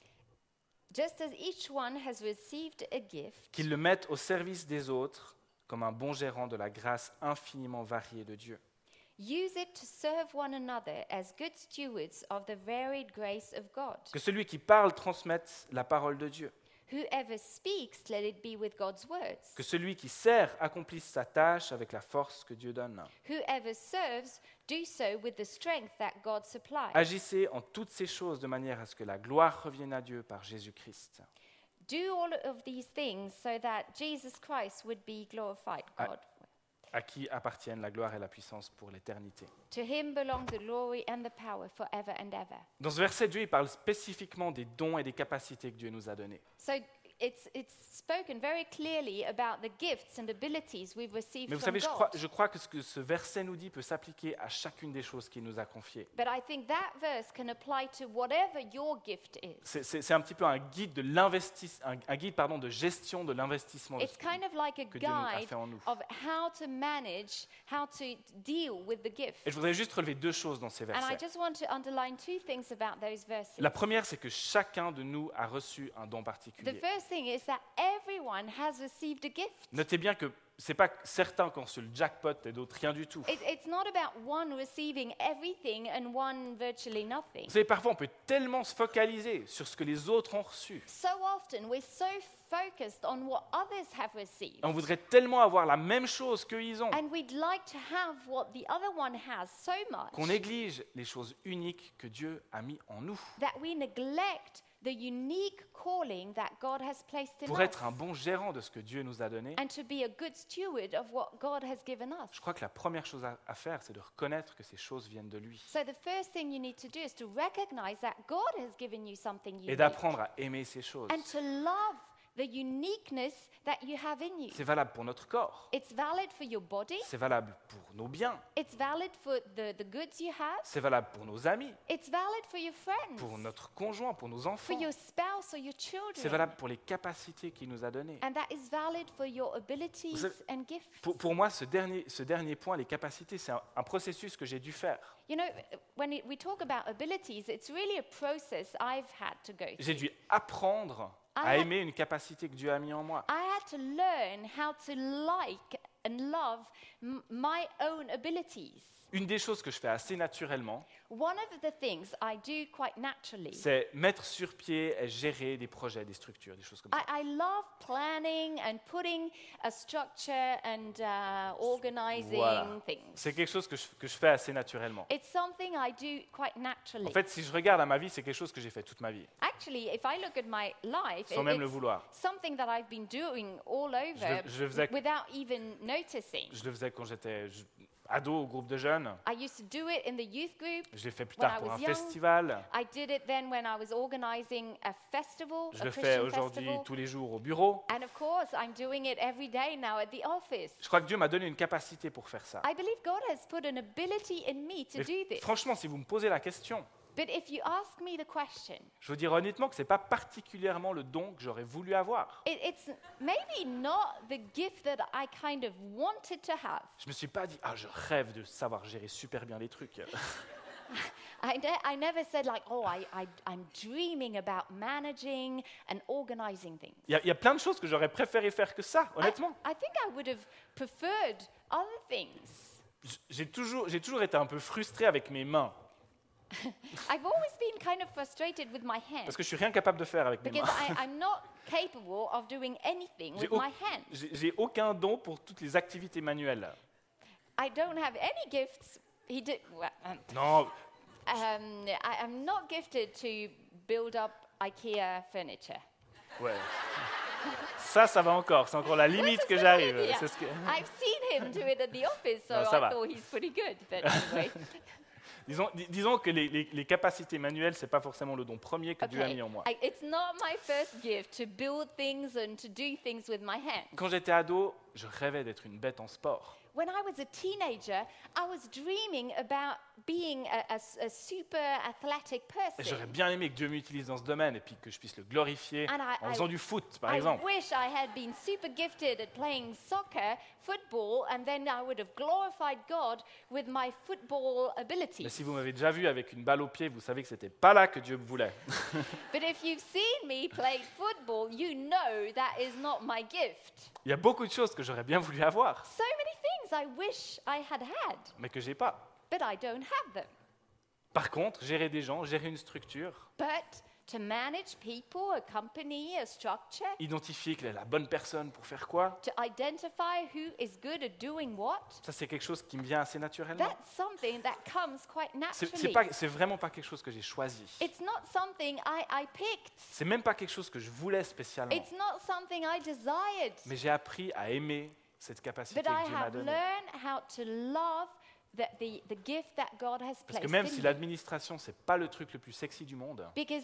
[SPEAKER 2] Just as each one has received a gift,
[SPEAKER 1] Qu'il le mette au service des autres comme un bon gérant de la grâce infiniment variée de Dieu.
[SPEAKER 2] use it to serve one another as good stewards of the varied grace of God.
[SPEAKER 1] Que celui qui parle transmette la parole de Dieu.
[SPEAKER 2] Whoever speaks, let it be with God's words.
[SPEAKER 1] Que celui qui sert accomplisse sa tâche avec la force que Dieu donne.
[SPEAKER 2] Whoever serves, do so with the strength that God supplies.
[SPEAKER 1] Agissez en toutes ces choses de manière à ce que la gloire revienne à Dieu par Jésus-Christ.
[SPEAKER 2] Do all of these things so that Jesus Christ would be glorified,
[SPEAKER 1] Ah.
[SPEAKER 2] God.
[SPEAKER 1] À qui appartiennent la gloire et la puissance pour l'éternité.
[SPEAKER 2] To him belong the glory and the power forever and ever.
[SPEAKER 1] Dans ce verset, Dieu il parle spécifiquement des dons et des capacités que Dieu nous a donnés.
[SPEAKER 2] So it's, it's spoken very clearly about the gifts and abilities we've received
[SPEAKER 1] Mais vous
[SPEAKER 2] from
[SPEAKER 1] savez, je
[SPEAKER 2] God.
[SPEAKER 1] crois, je crois que ce que ce verset nous dit peut s'appliquer à chacune des choses qu'il nous a confiées.
[SPEAKER 2] But I think that verse can apply to whatever your gift is.
[SPEAKER 1] C'est, c'est- c'est un petit peu un guide de l'investis- un, un guide pardon, de gestion de l'investissement
[SPEAKER 2] It's kind of like a
[SPEAKER 1] que Dieu nous a
[SPEAKER 2] guide
[SPEAKER 1] fait en nous.
[SPEAKER 2] of how to manage, how to deal with the gift.
[SPEAKER 1] Et je voudrais juste relever deux choses dans ces
[SPEAKER 2] And I
[SPEAKER 1] versets.
[SPEAKER 2] just want to underline two things about those verses.
[SPEAKER 1] La première, c'est que chacun de nous a reçu un don
[SPEAKER 2] The
[SPEAKER 1] particulier.
[SPEAKER 2] first thing is that everyone has received a gift.
[SPEAKER 1] Notez bien que ce n'est pas certains qui ont reçu le jackpot et d'autres rien du tout.
[SPEAKER 2] It, it's not about one receiving everything and one virtually nothing.
[SPEAKER 1] Vous savez, parfois, on peut tellement se focaliser sur ce que les autres ont reçu.
[SPEAKER 2] So often we're so focused on what others have received.
[SPEAKER 1] Et on voudrait tellement avoir la même chose qu'ils ont
[SPEAKER 2] And we'd like to have what the other one has so much
[SPEAKER 1] qu'on néglige les choses uniques que Dieu a mis en nous.
[SPEAKER 2] that we neglect the unique calling that God has placed in
[SPEAKER 1] pour
[SPEAKER 2] us,
[SPEAKER 1] être un bon gérant de ce que Dieu nous a donné,
[SPEAKER 2] and to be a good steward of what God has given us.
[SPEAKER 1] je crois que la première chose à, à faire, c'est de reconnaître que ces choses viennent de lui
[SPEAKER 2] So the first thing you need to do is to recognize that God has given you something
[SPEAKER 1] et
[SPEAKER 2] unique,
[SPEAKER 1] d'apprendre à aimer ces choses.
[SPEAKER 2] and to love the uniqueness that you have in you.
[SPEAKER 1] C'est valable pour notre corps,
[SPEAKER 2] It's valid for your body.
[SPEAKER 1] c'est valable pour nos biens,
[SPEAKER 2] It's valid for the, the goods you have.
[SPEAKER 1] c'est valable pour nos amis,
[SPEAKER 2] It's valid for your friends,
[SPEAKER 1] pour notre conjoint, pour nos
[SPEAKER 2] for
[SPEAKER 1] enfants.
[SPEAKER 2] your spouse or your
[SPEAKER 1] C'est
[SPEAKER 2] children.
[SPEAKER 1] valable pour les capacités qu'il nous a données.
[SPEAKER 2] And that is valid for your abilities
[SPEAKER 1] savez,
[SPEAKER 2] and gifts.
[SPEAKER 1] Pour, pour moi, ce dernier, ce dernier point, les capacités, c'est un, un processus que j'ai dû faire.
[SPEAKER 2] You know, when it, we talk about abilities, it's really a process I've had to go
[SPEAKER 1] J'ai
[SPEAKER 2] through.
[SPEAKER 1] dû apprendre
[SPEAKER 2] I
[SPEAKER 1] à
[SPEAKER 2] had-
[SPEAKER 1] aimer une capacité que Dieu a mis en moi.
[SPEAKER 2] I had to learn how to like and love m- my own abilities.
[SPEAKER 1] Une des choses que je fais assez naturellement,
[SPEAKER 2] One of the things I do quite naturally,
[SPEAKER 1] c'est mettre sur pied et gérer des projets, des structures, des choses comme ça.
[SPEAKER 2] I, I love planning and putting a structure and uh, organizing
[SPEAKER 1] Voilà.
[SPEAKER 2] things.
[SPEAKER 1] C'est quelque chose que je, que je fais assez naturellement.
[SPEAKER 2] It's something I do quite naturally.
[SPEAKER 1] En fait, si je regarde à ma vie, c'est quelque chose que j'ai fait toute ma vie,
[SPEAKER 2] Actually, if I look at my life,
[SPEAKER 1] sans
[SPEAKER 2] it-
[SPEAKER 1] même le
[SPEAKER 2] it's
[SPEAKER 1] vouloir.
[SPEAKER 2] something that I've been doing all over
[SPEAKER 1] Je le- je le faisais-
[SPEAKER 2] without even noticing.
[SPEAKER 1] Je le faisais quand j'étais je- ado au groupe de jeunes.
[SPEAKER 2] I used to do it in the youth group.
[SPEAKER 1] Je l'ai fait plus
[SPEAKER 2] When
[SPEAKER 1] tard
[SPEAKER 2] I
[SPEAKER 1] pour
[SPEAKER 2] was
[SPEAKER 1] un
[SPEAKER 2] young.
[SPEAKER 1] festival.
[SPEAKER 2] I did it then when I was organizing a festival,
[SPEAKER 1] Je
[SPEAKER 2] a
[SPEAKER 1] le fais
[SPEAKER 2] Christian
[SPEAKER 1] aujourd'hui
[SPEAKER 2] festival.
[SPEAKER 1] tous les jours au bureau.
[SPEAKER 2] And of course, I'm doing it every day now at the office.
[SPEAKER 1] Je crois que Dieu m'a donné une capacité pour faire ça.
[SPEAKER 2] I believe God has put an ability in me to
[SPEAKER 1] Mais
[SPEAKER 2] do this.
[SPEAKER 1] franchement, si vous me posez la question,
[SPEAKER 2] But if you ask me the question,
[SPEAKER 1] je vous dire honnêtement que ce n'est pas particulièrement le don que j'aurais voulu avoir.
[SPEAKER 2] it, it's maybe not the gift that I kind of wanted to have.
[SPEAKER 1] Je ne me suis pas dit, ah, je rêve de savoir gérer super bien les trucs.
[SPEAKER 2] I, ne- I never said like, oh, I, I, I'm dreaming about managing and organizing things.
[SPEAKER 1] Il y, a- il y a plein de choses que j'aurais préféré faire que ça,
[SPEAKER 2] I,
[SPEAKER 1] honnêtement.
[SPEAKER 2] I think I would have preferred other things.
[SPEAKER 1] J- J'ai toujours, j'ai toujours été un peu frustré avec mes mains,
[SPEAKER 2] I've always been kind of frustrated with my hands
[SPEAKER 1] parce que je suis rien capable de faire avec mes
[SPEAKER 2] because
[SPEAKER 1] mains.
[SPEAKER 2] I, I'm not capable of doing anything
[SPEAKER 1] J'ai
[SPEAKER 2] with
[SPEAKER 1] au-
[SPEAKER 2] my hands.
[SPEAKER 1] j'ai- j'ai aucun don pour toutes les activités manuelles.
[SPEAKER 2] I don't have any gifts. He did. Well, um,
[SPEAKER 1] Non,
[SPEAKER 2] um, I, I'm not gifted to build up IKEA furniture.
[SPEAKER 1] ouais. Ça, ça va encore. C'est encore la limite que j'arrive.
[SPEAKER 2] Yeah.
[SPEAKER 1] C'est ce que-
[SPEAKER 2] I've seen him do it at the office, so
[SPEAKER 1] Non, ça
[SPEAKER 2] I
[SPEAKER 1] va.
[SPEAKER 2] thought he's pretty good. But anyway,
[SPEAKER 1] Disons, dis- disons que les, les- les capacités manuelles, c'est pas forcément le don premier que Dieu a
[SPEAKER 2] okay.
[SPEAKER 1] mis en moi.
[SPEAKER 2] I, it's not my first gift to build things and to do things with my hands.
[SPEAKER 1] Quand j'étais ado, je rêvais d'être une bête en sport.
[SPEAKER 2] When I was a teenager, I was dreaming about being a, a s- a super athletic
[SPEAKER 1] Et j'aurais
[SPEAKER 2] person.
[SPEAKER 1] bien aimé que Dieu m'utilise dans ce domaine et puis que je puisse le glorifier
[SPEAKER 2] And I-
[SPEAKER 1] en
[SPEAKER 2] I-
[SPEAKER 1] faisant du foot, par
[SPEAKER 2] I
[SPEAKER 1] exemple.
[SPEAKER 2] wish I had been super gifted at playing soccer, football, and then I would have glorified God with my football
[SPEAKER 1] Mais
[SPEAKER 2] abilities.
[SPEAKER 1] si vous m'avez déjà vu avec une balle au pied, vous savez que c'était pas là que Dieu me voulait.
[SPEAKER 2] But if you've seen me play football, you know that is not my gift.
[SPEAKER 1] Il y a beaucoup de choses que j'aurais bien voulu avoir,
[SPEAKER 2] So many things I wish I had had,
[SPEAKER 1] mais que j'ai pas.
[SPEAKER 2] but I don't have them.
[SPEAKER 1] Par contre, gérer des gens, gérer une structure,
[SPEAKER 2] But to manage people, a company, a structure,
[SPEAKER 1] identifier quelle est la bonne personne pour faire quoi,
[SPEAKER 2] to identify who is good at doing what,
[SPEAKER 1] ça c'est quelque chose qui me vient assez naturellement.
[SPEAKER 2] that's something that comes quite
[SPEAKER 1] C'est c'est
[SPEAKER 2] naturally.
[SPEAKER 1] pas- c'est vraiment pas quelque chose que j'ai choisi.
[SPEAKER 2] It's not something I, I picked.
[SPEAKER 1] C'est même pas quelque chose que je voulais spécialement.
[SPEAKER 2] It's not something I desired.
[SPEAKER 1] Mais j'ai appris à aimer cette capacité
[SPEAKER 2] But I
[SPEAKER 1] que Dieu m'a
[SPEAKER 2] have
[SPEAKER 1] donnée.
[SPEAKER 2] learned how to love the, the, the gift that God has
[SPEAKER 1] Parce
[SPEAKER 2] placed
[SPEAKER 1] que même
[SPEAKER 2] in
[SPEAKER 1] si
[SPEAKER 2] me.
[SPEAKER 1] l'administration c'est pas le truc le plus sexy du monde,
[SPEAKER 2] Because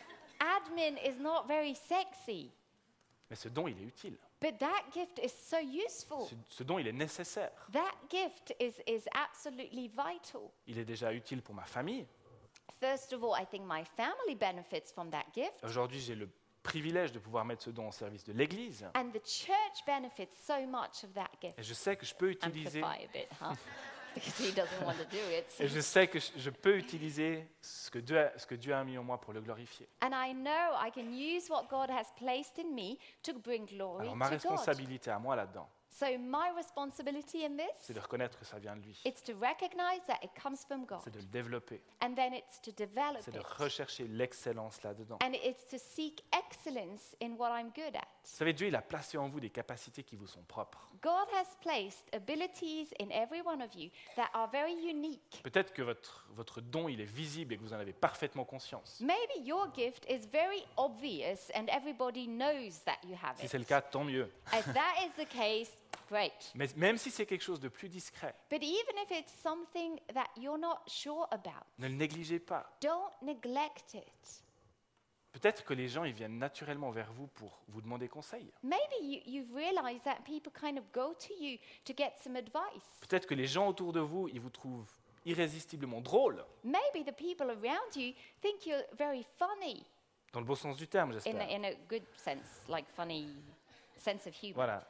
[SPEAKER 2] admin is not very sexy,
[SPEAKER 1] mais ce don il est utile.
[SPEAKER 2] but that gift is so useful.
[SPEAKER 1] Ce, ce don il est nécessaire.
[SPEAKER 2] That gift is, is absolutely vital.
[SPEAKER 1] Il est déjà utile pour ma famille.
[SPEAKER 2] First of all, I think my family benefits from that gift,
[SPEAKER 1] Aujourd'hui j'ai le privilège de pouvoir mettre ce don au service de l'Église.
[SPEAKER 2] and the church benefits so much of that gift.
[SPEAKER 1] Et je sais que je peux utiliser,
[SPEAKER 2] Amplify a bit, huh? Because he doesn't want to do it.
[SPEAKER 1] et je sais que je, je peux utiliser ce que, Dieu a, ce que Dieu a mis en moi pour le glorifier.
[SPEAKER 2] And I know I can use what God has placed in me to bring glory
[SPEAKER 1] Alors ma
[SPEAKER 2] to God.
[SPEAKER 1] responsabilité à moi là-dedans,
[SPEAKER 2] So my responsibility in
[SPEAKER 1] c'est
[SPEAKER 2] this,
[SPEAKER 1] de reconnaître que ça vient de lui.
[SPEAKER 2] it's to recognize that it comes from God.
[SPEAKER 1] C'est de le développer.
[SPEAKER 2] And then it's to develop
[SPEAKER 1] C'est de
[SPEAKER 2] it.
[SPEAKER 1] rechercher l'excellence là-dedans.
[SPEAKER 2] And it's to seek excellence in what I'm good at.
[SPEAKER 1] Vous savez, Dieu, il a placé en vous des capacités qui vous sont propres.
[SPEAKER 2] God has placed abilities in every one of you that are very unique.
[SPEAKER 1] Peut-être que votre, votre don, il est visible et que vous en avez parfaitement conscience.
[SPEAKER 2] Maybe your gift is very obvious and everybody knows that you have
[SPEAKER 1] Si
[SPEAKER 2] it.
[SPEAKER 1] c'est le cas, tant mieux.
[SPEAKER 2] If that is the case, great.
[SPEAKER 1] Mais même si c'est quelque chose de plus discret,
[SPEAKER 2] But even if it's something that you're not sure about,
[SPEAKER 1] ne le négligez pas.
[SPEAKER 2] don't neglect it.
[SPEAKER 1] Peut-être que les gens, ils viennent naturellement vers vous pour vous demander conseil.
[SPEAKER 2] Maybe you, you've realized that people kind of go to you to get some advice.
[SPEAKER 1] Peut-être que les gens autour de vous, ils vous trouvent irrésistiblement drôle,
[SPEAKER 2] Maybe the people around you think you're very funny,
[SPEAKER 1] dans le beau sens du terme,
[SPEAKER 2] in a,
[SPEAKER 1] j'espère.
[SPEAKER 2] in a good sense, like funny sense of humor.
[SPEAKER 1] Voilà.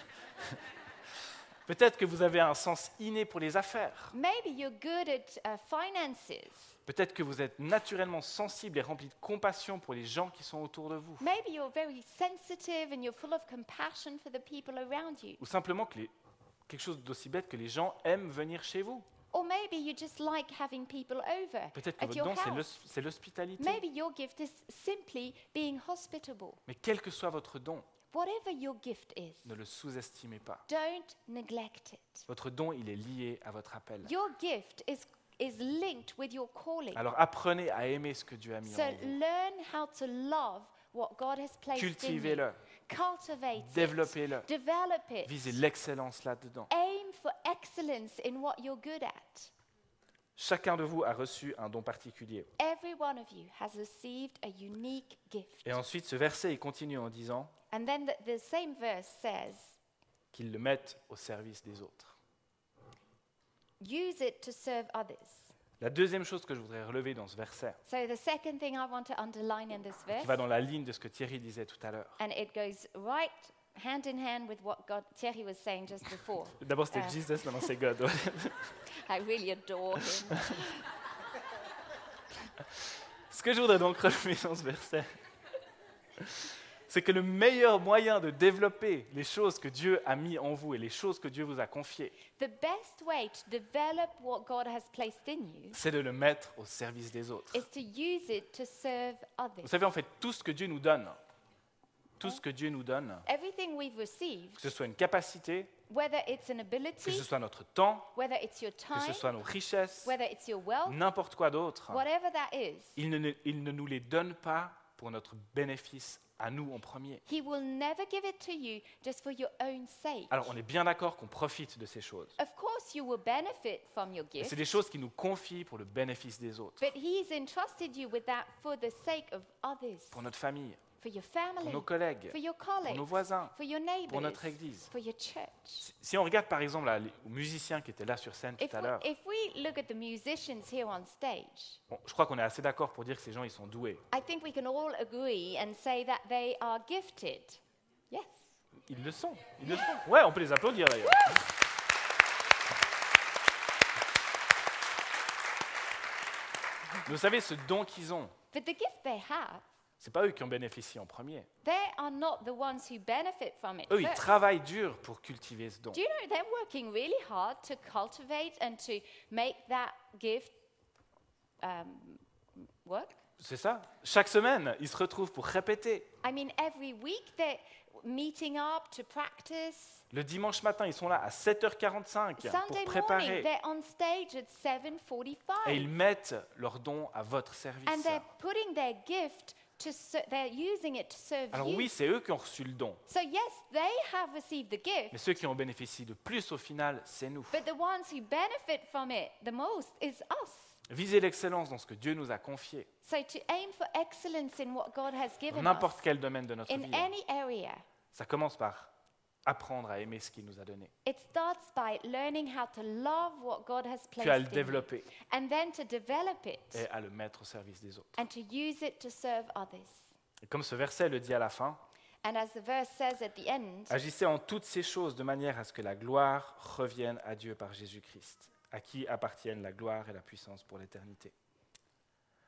[SPEAKER 1] Peut-être que vous avez un sens inné pour les affaires.
[SPEAKER 2] Maybe you're good at uh, finances.
[SPEAKER 1] Peut-être que vous êtes naturellement sensible et rempli de compassion pour les gens qui sont autour de vous.
[SPEAKER 2] Maybe you're very sensitive and you're full of compassion for the people around you.
[SPEAKER 1] Ou simplement que les- quelque chose d'aussi bête que les gens aiment venir chez vous.
[SPEAKER 2] Or maybe you just like having people over
[SPEAKER 1] Peut-être que
[SPEAKER 2] at
[SPEAKER 1] votre
[SPEAKER 2] your
[SPEAKER 1] don, c'est
[SPEAKER 2] house.
[SPEAKER 1] l'hos- c'est l'hospitalité.
[SPEAKER 2] Maybe your gift is simply being hospitable.
[SPEAKER 1] Mais quel que soit votre don,
[SPEAKER 2] Whatever your gift is,
[SPEAKER 1] ne le sous-estimez pas.
[SPEAKER 2] don't neglect it.
[SPEAKER 1] Votre don, il est lié à votre appel.
[SPEAKER 2] Your gift is, is linked with your calling.
[SPEAKER 1] Alors apprenez à aimer ce que Dieu a mis
[SPEAKER 2] So
[SPEAKER 1] en vous.
[SPEAKER 2] learn how to love what God has placed in you.
[SPEAKER 1] Cultivez-le,
[SPEAKER 2] Cultivate it.
[SPEAKER 1] développez-le,
[SPEAKER 2] Develop it.
[SPEAKER 1] visez l'excellence là-dedans.
[SPEAKER 2] Aim for excellence in what you're good at.
[SPEAKER 1] Chacun de vous a reçu un don particulier.
[SPEAKER 2] Every one of you has received a unique gift.
[SPEAKER 1] Et ensuite, ce verset, il continue en disant
[SPEAKER 2] And then the, the same verse says,
[SPEAKER 1] qu'il le mette au service des autres.
[SPEAKER 2] use it to serve others.
[SPEAKER 1] La deuxième chose que je voudrais relever dans ce verset,
[SPEAKER 2] So the second thing I want to underline in this verse,
[SPEAKER 1] qui va dans la ligne de ce que Thierry disait tout à l'heure.
[SPEAKER 2] and it goes right hand in hand with what God, Thierry was saying just before.
[SPEAKER 1] D'abord, c'était
[SPEAKER 2] Euh.
[SPEAKER 1] Jesus, maintenant c'est God.
[SPEAKER 2] I really adore him.
[SPEAKER 1] Ce que je voudrais donc relever dans ce verset, c'est que le meilleur moyen de développer les choses que Dieu a mis en vous et les choses que Dieu vous a confiées,
[SPEAKER 2] The best way to develop what God has placed in you
[SPEAKER 1] c'est de le mettre au service des autres.
[SPEAKER 2] is to use it to serve
[SPEAKER 1] Vous
[SPEAKER 2] others.
[SPEAKER 1] savez, en fait, tout ce que Dieu nous donne, tout ce que Dieu nous donne,
[SPEAKER 2] Everything we've received,
[SPEAKER 1] que ce soit une capacité,
[SPEAKER 2] whether it's an
[SPEAKER 1] que
[SPEAKER 2] ability,
[SPEAKER 1] ce soit notre temps,
[SPEAKER 2] whether it's your
[SPEAKER 1] que
[SPEAKER 2] time,
[SPEAKER 1] ce soit nos richesses,
[SPEAKER 2] whether it's your wealth,
[SPEAKER 1] n'importe quoi d'autre,
[SPEAKER 2] whatever that is,
[SPEAKER 1] il ne, il ne nous les donne pas pour notre bénéfice à nous en premier.
[SPEAKER 2] He will never give it to you just for your own sake.
[SPEAKER 1] Alors, on est bien d'accord qu'on profite de ces choses.
[SPEAKER 2] Of course, you will benefit from your
[SPEAKER 1] Et
[SPEAKER 2] gift,
[SPEAKER 1] c'est des choses qu'il nous confie pour le bénéfice des autres,
[SPEAKER 2] but He's entrusted you with that for the sake of others,
[SPEAKER 1] pour notre famille,
[SPEAKER 2] for your
[SPEAKER 1] pour
[SPEAKER 2] family,
[SPEAKER 1] nos collègues,
[SPEAKER 2] for your
[SPEAKER 1] pour
[SPEAKER 2] colleagues,
[SPEAKER 1] nos voisins,
[SPEAKER 2] for your
[SPEAKER 1] pour
[SPEAKER 2] neighbors,
[SPEAKER 1] notre église.
[SPEAKER 2] for your church.
[SPEAKER 1] Si- Si on regarde par exemple là, les musiciens qui étaient là sur scène
[SPEAKER 2] If
[SPEAKER 1] tout à
[SPEAKER 2] we,
[SPEAKER 1] l'heure,
[SPEAKER 2] if we look at the musicians here on stage,
[SPEAKER 1] bon, je crois qu'on est assez d'accord pour dire que ces gens ils sont doués.
[SPEAKER 2] I think we can all agree and say that they are gifted. Yes.
[SPEAKER 1] Ils le sont, ils le sont. Ouais, on peut les applaudir d'ailleurs. Vous savez, ce don qu'ils ont,
[SPEAKER 2] But the gift they have,
[SPEAKER 1] c'est pas eux qui en bénéficient en premier.
[SPEAKER 2] they are not the ones who benefit from it
[SPEAKER 1] Eux, ils
[SPEAKER 2] first.
[SPEAKER 1] travaillent dur pour cultiver ce don.
[SPEAKER 2] Do you know they're working really hard to cultivate and to make that gift um, work?
[SPEAKER 1] C'est ça. Chaque semaine, ils se retrouvent pour répéter.
[SPEAKER 2] I mean, every week they're meeting up to practice.
[SPEAKER 1] Le dimanche matin, ils sont là à sept heures quarante-cinq pour
[SPEAKER 2] Sunday morning,
[SPEAKER 1] préparer.
[SPEAKER 2] they're on stage at seven
[SPEAKER 1] Et
[SPEAKER 2] forty-five.
[SPEAKER 1] ils mettent leur don à votre service.
[SPEAKER 2] And they're putting their gift to ser- they're using it to serve
[SPEAKER 1] Alors
[SPEAKER 2] you.
[SPEAKER 1] oui, c'est eux qui ont reçu le don.
[SPEAKER 2] So yes, they have received the gift,
[SPEAKER 1] Mais ceux qui en bénéficient de plus au final, c'est nous.
[SPEAKER 2] but the ones who benefit from it the most is us.
[SPEAKER 1] Viser l'excellence dans ce que Dieu nous a confié,
[SPEAKER 2] So to aim for excellence in what God has
[SPEAKER 1] dans
[SPEAKER 2] given us,
[SPEAKER 1] n'importe quel domaine de notre
[SPEAKER 2] in
[SPEAKER 1] vie,
[SPEAKER 2] any area,
[SPEAKER 1] ça commence par apprendre à aimer ce qu'il nous a donné,
[SPEAKER 2] it starts by learning how to love what God has
[SPEAKER 1] puis à le
[SPEAKER 2] placed in you,
[SPEAKER 1] développer
[SPEAKER 2] and then to develop it
[SPEAKER 1] et à le mettre au service des autres.
[SPEAKER 2] and to use it to serve others.
[SPEAKER 1] Et comme ce verset le dit à la fin,
[SPEAKER 2] And as the verse says at the end,
[SPEAKER 1] agissez en toutes ces choses de manière à ce que la gloire revienne à Dieu par Jésus-Christ, à qui appartiennent la gloire et la puissance pour l'éternité.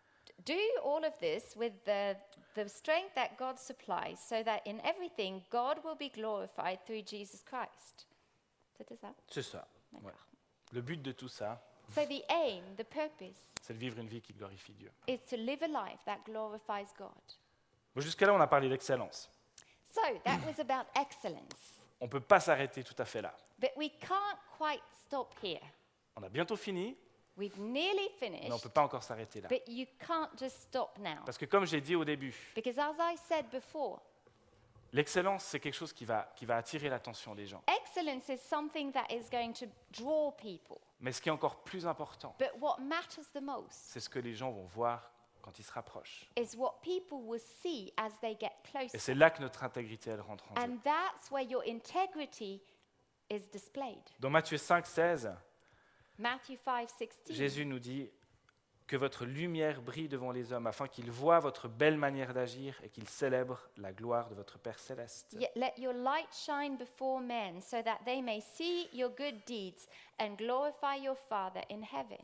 [SPEAKER 2] Do all of this with the, the strength that God supplies, so that in everything God will be glorified through Jesus Christ. C'était ça?
[SPEAKER 1] C'est ça.
[SPEAKER 2] D'accord.
[SPEAKER 1] Ouais. Le but de tout ça,
[SPEAKER 2] So the aim, the purpose,
[SPEAKER 1] c'est de vivre une vie qui glorifie Dieu.
[SPEAKER 2] is to live a life that glorifies God.
[SPEAKER 1] Bon, jusqu'à là, on a parlé d'excellence.
[SPEAKER 2] So that was about excellence.
[SPEAKER 1] On ne peut pas s'arrêter tout à fait là.
[SPEAKER 2] But we can't quite stop here.
[SPEAKER 1] On a bientôt fini,
[SPEAKER 2] We've nearly
[SPEAKER 1] mais on ne
[SPEAKER 2] finished,
[SPEAKER 1] peut pas encore s'arrêter là.
[SPEAKER 2] but you can't just stop now.
[SPEAKER 1] Parce que comme j'ai dit au début,
[SPEAKER 2] Because as I said before,
[SPEAKER 1] l'excellence, c'est quelque chose qui va, qui va attirer l'attention des gens.
[SPEAKER 2] excellence is something that is going to draw people.
[SPEAKER 1] Mais ce qui est encore plus important,
[SPEAKER 2] But what matters the most
[SPEAKER 1] c'est ce que les gens vont voir quand ils se rapprochent.
[SPEAKER 2] is what people will see as they get
[SPEAKER 1] Et
[SPEAKER 2] closer.
[SPEAKER 1] c'est là que notre intégrité, elle rentre en jeu.
[SPEAKER 2] And that's where your integrity is displayed.
[SPEAKER 1] Dans Matthieu cinq, seize,
[SPEAKER 2] Matthew five sixteen.
[SPEAKER 1] Jésus nous dit que votre lumière brille devant les hommes afin qu'ils voient votre belle manière d'agir et qu'ils célèbrent la gloire de votre Père céleste.
[SPEAKER 2] Yet let your light shine before men, so that they may see your good deeds and glorify your Father in heaven.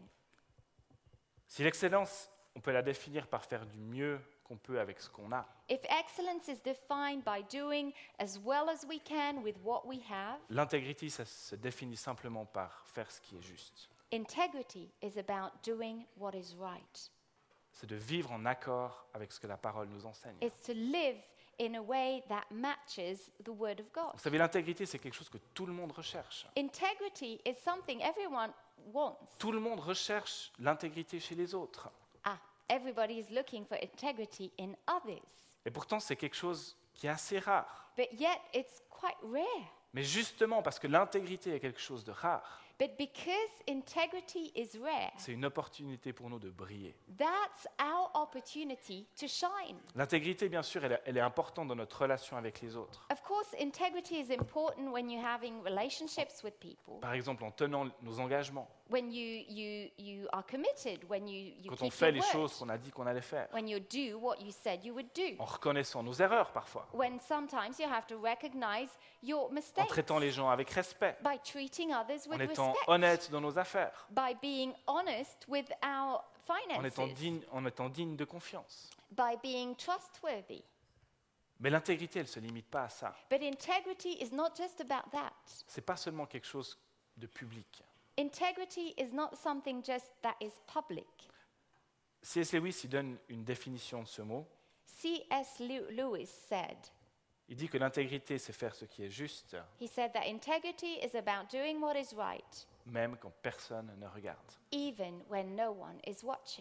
[SPEAKER 1] Si l'excellence, on peut la définir par faire du mieux qu'on peut avec ce qu'on a,
[SPEAKER 2] If excellence is defined by doing as well as we can with what we have,
[SPEAKER 1] l'intégrité, ça se définit simplement par faire ce qui est juste.
[SPEAKER 2] integrity is about doing what is right.
[SPEAKER 1] C'est de vivre en accord avec ce que la parole nous enseigne.
[SPEAKER 2] It's to live in a way that matches the Word of God.
[SPEAKER 1] Vous savez, l'intégrité, c'est quelque chose que tout le monde recherche.
[SPEAKER 2] Integrity is something everyone wants.
[SPEAKER 1] Tout le monde recherche l'intégrité chez les autres.
[SPEAKER 2] Ah, everybody is looking for integrity in others.
[SPEAKER 1] Et pourtant, c'est quelque chose qui est assez rare.
[SPEAKER 2] But yet it's quite rare.
[SPEAKER 1] Mais justement, parce que l'intégrité est quelque chose de rare,
[SPEAKER 2] But because integrity is rare,
[SPEAKER 1] c'est une opportunité pour nous de briller.
[SPEAKER 2] that's our opportunity to shine.
[SPEAKER 1] L'intégrité, bien sûr, elle est, elle est importante dans notre relation avec les autres.
[SPEAKER 2] Of course, integrity is important when you're having relationships with people,
[SPEAKER 1] Par exemple, en tenant nos engagements,
[SPEAKER 2] when you, you, you are committed, when you, you
[SPEAKER 1] quand on
[SPEAKER 2] keep
[SPEAKER 1] fait
[SPEAKER 2] your
[SPEAKER 1] les
[SPEAKER 2] word,
[SPEAKER 1] choses qu'on a dit qu'on allait faire,
[SPEAKER 2] when you do what you said you would do,
[SPEAKER 1] en reconnaissant nos erreurs parfois,
[SPEAKER 2] when sometimes you have to recognize your
[SPEAKER 1] en
[SPEAKER 2] mistakes
[SPEAKER 1] traitant les gens avec respect,
[SPEAKER 2] by treating others
[SPEAKER 1] en
[SPEAKER 2] with
[SPEAKER 1] étant
[SPEAKER 2] respect,
[SPEAKER 1] honnête dans nos affaires,
[SPEAKER 2] by being honest with our
[SPEAKER 1] en étant
[SPEAKER 2] finances,
[SPEAKER 1] digne, en étant digne de confiance.
[SPEAKER 2] by being trustworthy.
[SPEAKER 1] Mais l'intégrité, elle ne se limite pas à ça.
[SPEAKER 2] But integrity is not just about that.
[SPEAKER 1] Ce n'est pas seulement quelque chose de public.
[SPEAKER 2] Integrity is not something just that is public.
[SPEAKER 1] C S Lewis il donne une définition de ce mot.
[SPEAKER 2] C S Lewis said,
[SPEAKER 1] Il dit que l'intégrité, c'est faire ce qui est juste,
[SPEAKER 2] he said that integrity is about doing what is right,
[SPEAKER 1] même quand personne ne regarde.
[SPEAKER 2] even when no one is watching.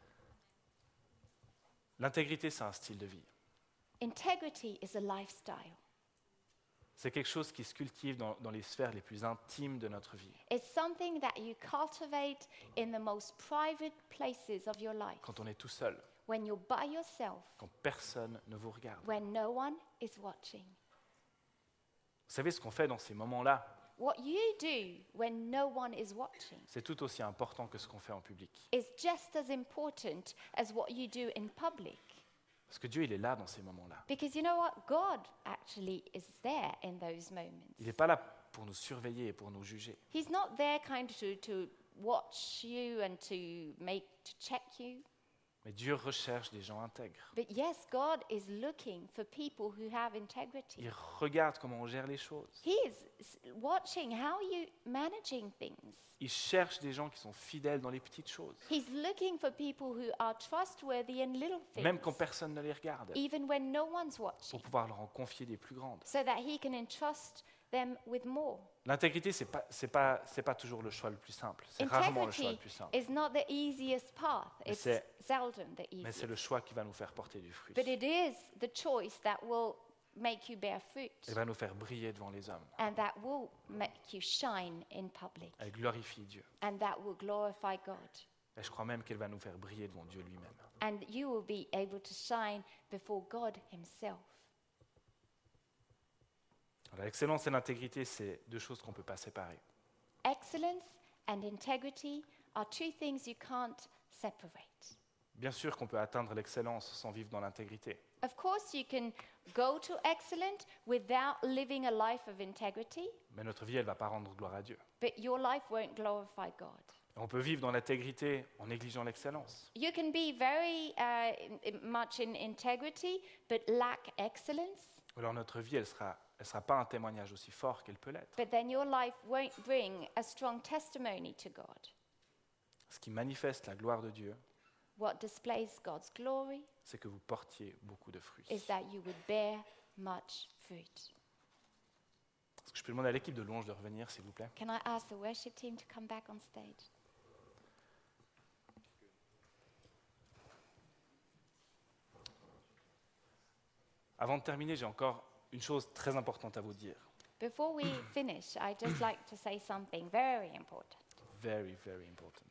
[SPEAKER 1] L'intégrité, c'est un style de vie.
[SPEAKER 2] Integrity is a lifestyle.
[SPEAKER 1] C'est quelque chose qui se cultive dans, dans les sphères les plus intimes de notre vie.
[SPEAKER 2] It's something that you cultivate in the most private places of your life,
[SPEAKER 1] Quand on est tout seul,
[SPEAKER 2] when you're by yourself,
[SPEAKER 1] quand personne ne vous regarde.
[SPEAKER 2] when no one is watching.
[SPEAKER 1] Vous savez ce qu'on fait dans ces moments-là,
[SPEAKER 2] What you do when no one is watching
[SPEAKER 1] c'est tout aussi important que ce qu'on fait en public.
[SPEAKER 2] is just as important as what you do in public.
[SPEAKER 1] Parce que Dieu, il est là dans ces moments-là.
[SPEAKER 2] Because you know what? God actually is there in those moments.
[SPEAKER 1] Il n'est pas là pour nous surveiller et pour nous juger.
[SPEAKER 2] He's not there kind of to, to watch you and to make to check you.
[SPEAKER 1] Mais Dieu recherche des gens intègres.
[SPEAKER 2] But yes, God is looking for people who have integrity.
[SPEAKER 1] Il regarde comment on gère les choses.
[SPEAKER 2] He is s- watching how you managing things.
[SPEAKER 1] Il cherche des gens qui sont fidèles dans les petites choses,
[SPEAKER 2] He's looking for people who are trustworthy in little things,
[SPEAKER 1] même quand personne ne les regarde,
[SPEAKER 2] even when no one's watching,
[SPEAKER 1] pour pouvoir leur en confier des plus grandes.
[SPEAKER 2] so that he can entrust them with more.
[SPEAKER 1] L'intégrité, c'est pas, c'est pas, c'est pas toujours le choix le plus simple. C'est rarement le choix le
[SPEAKER 2] Integrity
[SPEAKER 1] plus simple.
[SPEAKER 2] is not the easiest path.
[SPEAKER 1] Mais
[SPEAKER 2] It's
[SPEAKER 1] c'est-
[SPEAKER 2] seldom the
[SPEAKER 1] Mais c'est
[SPEAKER 2] easiest.
[SPEAKER 1] le choix qui va nous faire porter du fruit.
[SPEAKER 2] But it is the choice that will make you bear fruit
[SPEAKER 1] Il va nous faire briller devant les hommes.
[SPEAKER 2] and that will make you shine in public
[SPEAKER 1] Elle glorifie Dieu.
[SPEAKER 2] and that will glorify God.
[SPEAKER 1] Et je crois même qu'elle va nous faire briller devant Dieu lui-même.
[SPEAKER 2] And you will be able to shine before God himself.
[SPEAKER 1] Alors, l'excellence et l'intégrité, c'est deux choses qu'on ne peut pas séparer.
[SPEAKER 2] Excellence and integrity are two things you can't separate.
[SPEAKER 1] Bien sûr qu'on peut atteindre l'excellence sans vivre dans l'intégrité.
[SPEAKER 2] Of course, you can go to excellent without living a life of integrity,
[SPEAKER 1] Mais notre vie, elle ne va pas rendre gloire à Dieu.
[SPEAKER 2] but your life won't glorify God.
[SPEAKER 1] On peut vivre dans l'intégrité en négligeant l'excellence.
[SPEAKER 2] You can be very uh, in- much in integrity, but lack excellence.
[SPEAKER 1] Ou alors notre vie, elle sera, elle sera pas un témoignage aussi fort qu'elle peut l'être.
[SPEAKER 2] But then your life won't bring a strong testimony to God.
[SPEAKER 1] Ce qui manifeste la gloire de Dieu,
[SPEAKER 2] What displays God's glory
[SPEAKER 1] c'est que vous portiez beaucoup de fruits.
[SPEAKER 2] is that you would bear much fruit.
[SPEAKER 1] Est-ce que je peux demander à l'équipe de louange de revenir, s'il vous plaît?
[SPEAKER 2] Can I ask the worship team to come back on stage?
[SPEAKER 1] Avant de terminer, j'ai encore une chose très importante à vous dire.
[SPEAKER 2] Before we finish, I'd just like to say something very important.
[SPEAKER 1] Very, very important.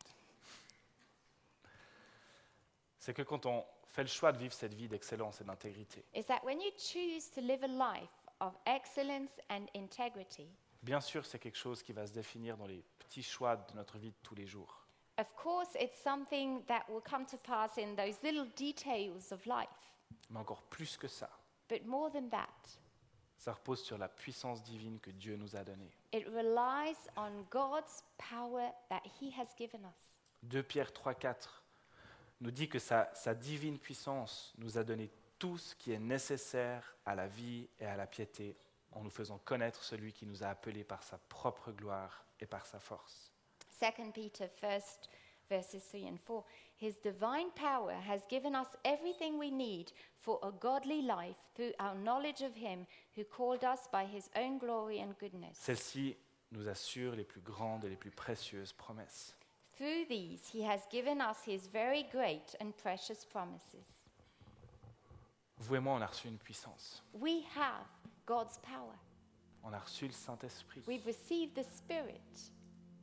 [SPEAKER 1] C'est que quand on fait le choix de vivre cette vie d'excellence et d'intégrité,
[SPEAKER 2] Is that when you choose to live a life of excellence and integrity,
[SPEAKER 1] bien sûr, c'est quelque chose qui va se définir dans les petits choix de notre vie de tous les jours.
[SPEAKER 2] of course, it's something that will come to pass in those little details of life.
[SPEAKER 1] Mais encore plus que ça,
[SPEAKER 2] But more than that,
[SPEAKER 1] ça repose sur la puissance divine que Dieu nous a donnée.
[SPEAKER 2] it relies on God's power that He has given us.
[SPEAKER 1] deux Pierre trois quatre nous dit que sa, sa divine puissance nous a donné tout ce qui est nécessaire à la vie et à la piété, en nous faisant connaître celui qui nous a appelés par sa propre gloire et par sa force.
[SPEAKER 2] Second Peter first, verses three and four. His divine power has given us everything we need for a godly life through our knowledge of Him who called us by His own glory and goodness.
[SPEAKER 1] Celle-ci nous assure les plus grandes et les plus précieuses promesses.
[SPEAKER 2] Through these, He has given us His very great and precious promises.
[SPEAKER 1] Vous et moi, on a reçu une puissance.
[SPEAKER 2] We have God's power.
[SPEAKER 1] On a reçu le Saint-Esprit.
[SPEAKER 2] We've received the Spirit.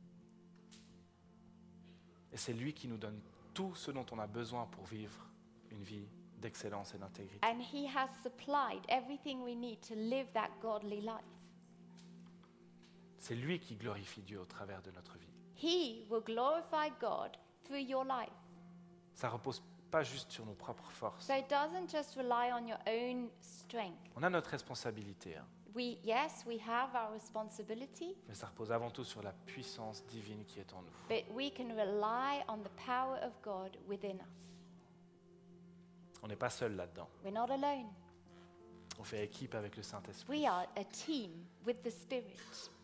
[SPEAKER 1] Et c'est lui qui nous donne tout ce dont on a besoin pour vivre une vie d'excellence et d'intégrité.
[SPEAKER 2] And He has supplied everything we need to live that godly life.
[SPEAKER 1] C'est lui qui glorifie Dieu au travers de notre vie.
[SPEAKER 2] He will glorify God through your life.
[SPEAKER 1] Ça repose pas juste sur nos propres forces.
[SPEAKER 2] So it doesn't just rely on your own strength.
[SPEAKER 1] On a notre responsabilité, hein,
[SPEAKER 2] We, yes, we have our responsibility,
[SPEAKER 1] mais ça repose avant tout sur la puissance divine qui est en nous.
[SPEAKER 2] but we can rely on the power of God within us.
[SPEAKER 1] On n'est pas seul là-dedans.
[SPEAKER 2] We're not alone.
[SPEAKER 1] On fait équipe avec le Saint-Esprit.
[SPEAKER 2] We are a team with the Spirit.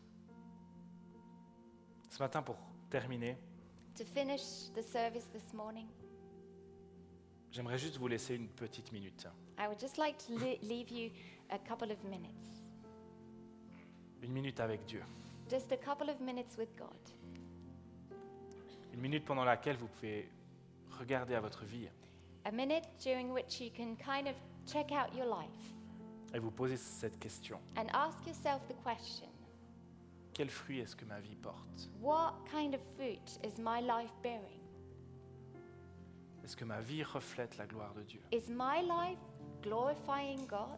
[SPEAKER 1] Ce matin, pour terminer,
[SPEAKER 2] To finish the service this morning,
[SPEAKER 1] j'aimerais juste vous laisser une petite minute.
[SPEAKER 2] I would just like to le- leave you a couple of minutes.
[SPEAKER 1] Une minute avec Dieu.
[SPEAKER 2] Just a couple of minutes with God.
[SPEAKER 1] Une minute pendant laquelle vous pouvez regarder à votre vie
[SPEAKER 2] A minute during which you can kind of check out your life
[SPEAKER 1] et vous poser cette question.
[SPEAKER 2] and ask yourself the question,
[SPEAKER 1] Quel fruit est-ce que ma vie porte?
[SPEAKER 2] what kind of fruit is my life bearing?
[SPEAKER 1] Est-ce que ma vie reflète la gloire de Dieu?
[SPEAKER 2] Is my life glorifying God?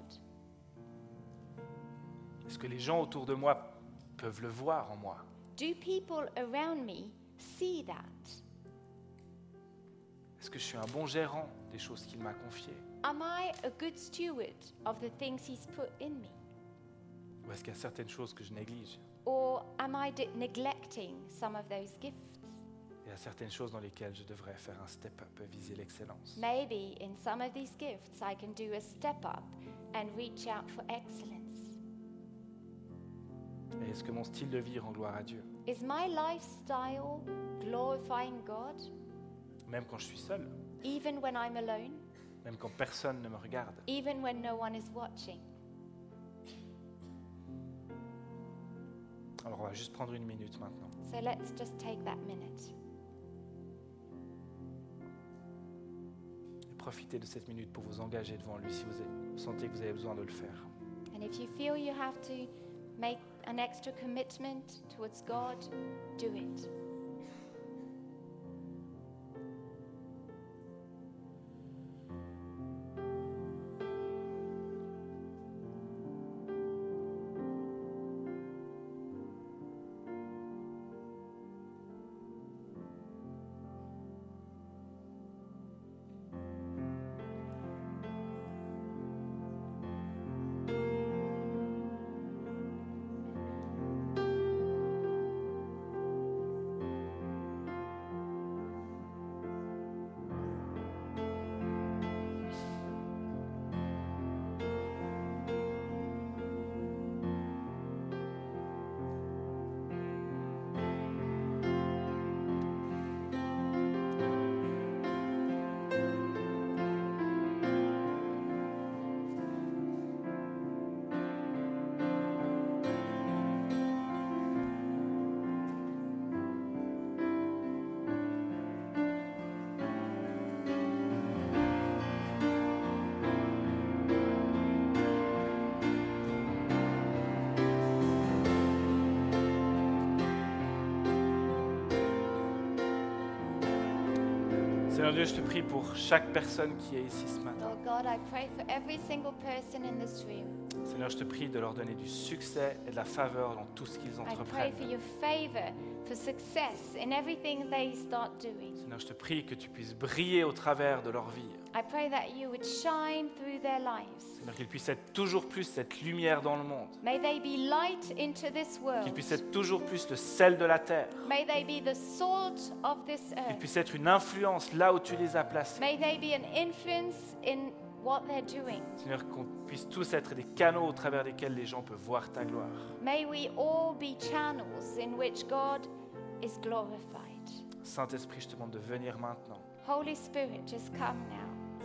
[SPEAKER 1] Est-ce que les gens autour de moi peuvent le voir en moi?
[SPEAKER 2] Do people around me see that?
[SPEAKER 1] Est-ce que je suis un bon gérant des choses qu'il m'a confiées?
[SPEAKER 2] Am I a good steward of the things He's put in me?
[SPEAKER 1] Ou est-ce qu'il y a certaines choses que je néglige?
[SPEAKER 2] Or am I de- neglecting some of those gifts?
[SPEAKER 1] Il y a certaines choses dans lesquelles je devrais faire un step-up et viser l'excellence.
[SPEAKER 2] Maybe in some of these gifts I can do a step up and reach out for excellence.
[SPEAKER 1] Et est-ce que mon style de vie rend gloire à Dieu?
[SPEAKER 2] Is my lifestyle glorifying God
[SPEAKER 1] Même quand je suis seul,
[SPEAKER 2] even when I'm alone,
[SPEAKER 1] même quand personne ne me regarde.
[SPEAKER 2] even when no one is watching?
[SPEAKER 1] Alors on va juste prendre une minute maintenant.
[SPEAKER 2] So let's just take that minute.
[SPEAKER 1] Et profitez de cette minute pour vous engager devant lui si vous avez- sentez que vous avez besoin de le faire.
[SPEAKER 2] And if you feel you have to make an extra commitment towards God, do it.
[SPEAKER 1] Seigneur Dieu, je te prie pour chaque personne qui est ici ce matin.
[SPEAKER 2] Lord God, I pray for every single person in this room.
[SPEAKER 1] Seigneur, je te prie de leur donner du succès et de la faveur dans tout ce qu'ils
[SPEAKER 2] I pray
[SPEAKER 1] entreprennent.
[SPEAKER 2] for your favor, for success in everything they start doing.
[SPEAKER 1] Seigneur, je te prie que tu puisses briller au travers de leur vie.
[SPEAKER 2] I pray that you would shine through their lives.
[SPEAKER 1] Seigneur, qu'ils puissent être toujours plus cette lumière dans le monde.
[SPEAKER 2] May they be light into this
[SPEAKER 1] Qu'ils
[SPEAKER 2] world.
[SPEAKER 1] puissent être toujours plus le sel de la terre.
[SPEAKER 2] May they be the salt of this
[SPEAKER 1] Qu'ils
[SPEAKER 2] earth.
[SPEAKER 1] puissent être une influence là où tu les as placés.
[SPEAKER 2] May they be an influence in what they're doing.
[SPEAKER 1] Seigneur, qu'on puisse tous être des canaux au travers desquels les gens peuvent voir ta gloire.
[SPEAKER 2] May we all be channels in which God is glorified.
[SPEAKER 1] Saint-Esprit, je te demande de venir maintenant.
[SPEAKER 2] Holy Spirit, just come now.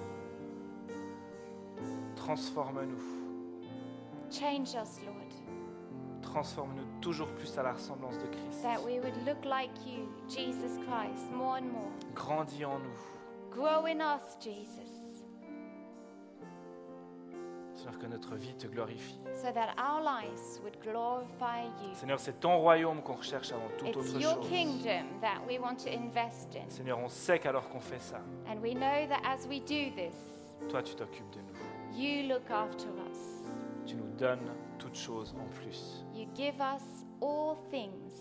[SPEAKER 1] Transforme-nous.
[SPEAKER 2] Change us, Lord,
[SPEAKER 1] Transforme-nous toujours plus à la ressemblance de Christ.
[SPEAKER 2] that we would look like you, Jesus Christ, more and more.
[SPEAKER 1] Grandis en nous.
[SPEAKER 2] Grow in us, Jesus,
[SPEAKER 1] Seigneur, que notre vie te glorifie.
[SPEAKER 2] so that our lives would glorify you.
[SPEAKER 1] Seigneur, c'est ton royaume qu'on recherche avant toute
[SPEAKER 2] It's
[SPEAKER 1] autre
[SPEAKER 2] your
[SPEAKER 1] chose.
[SPEAKER 2] kingdom that we want to invest in.
[SPEAKER 1] Seigneur, on sait qu'alors qu'on fait ça,
[SPEAKER 2] And we know that as we do this,
[SPEAKER 1] toi tu t'occupes de nous.
[SPEAKER 2] you look after us.
[SPEAKER 1] Tu nous donnes toutes choses en plus.
[SPEAKER 2] You give us all things.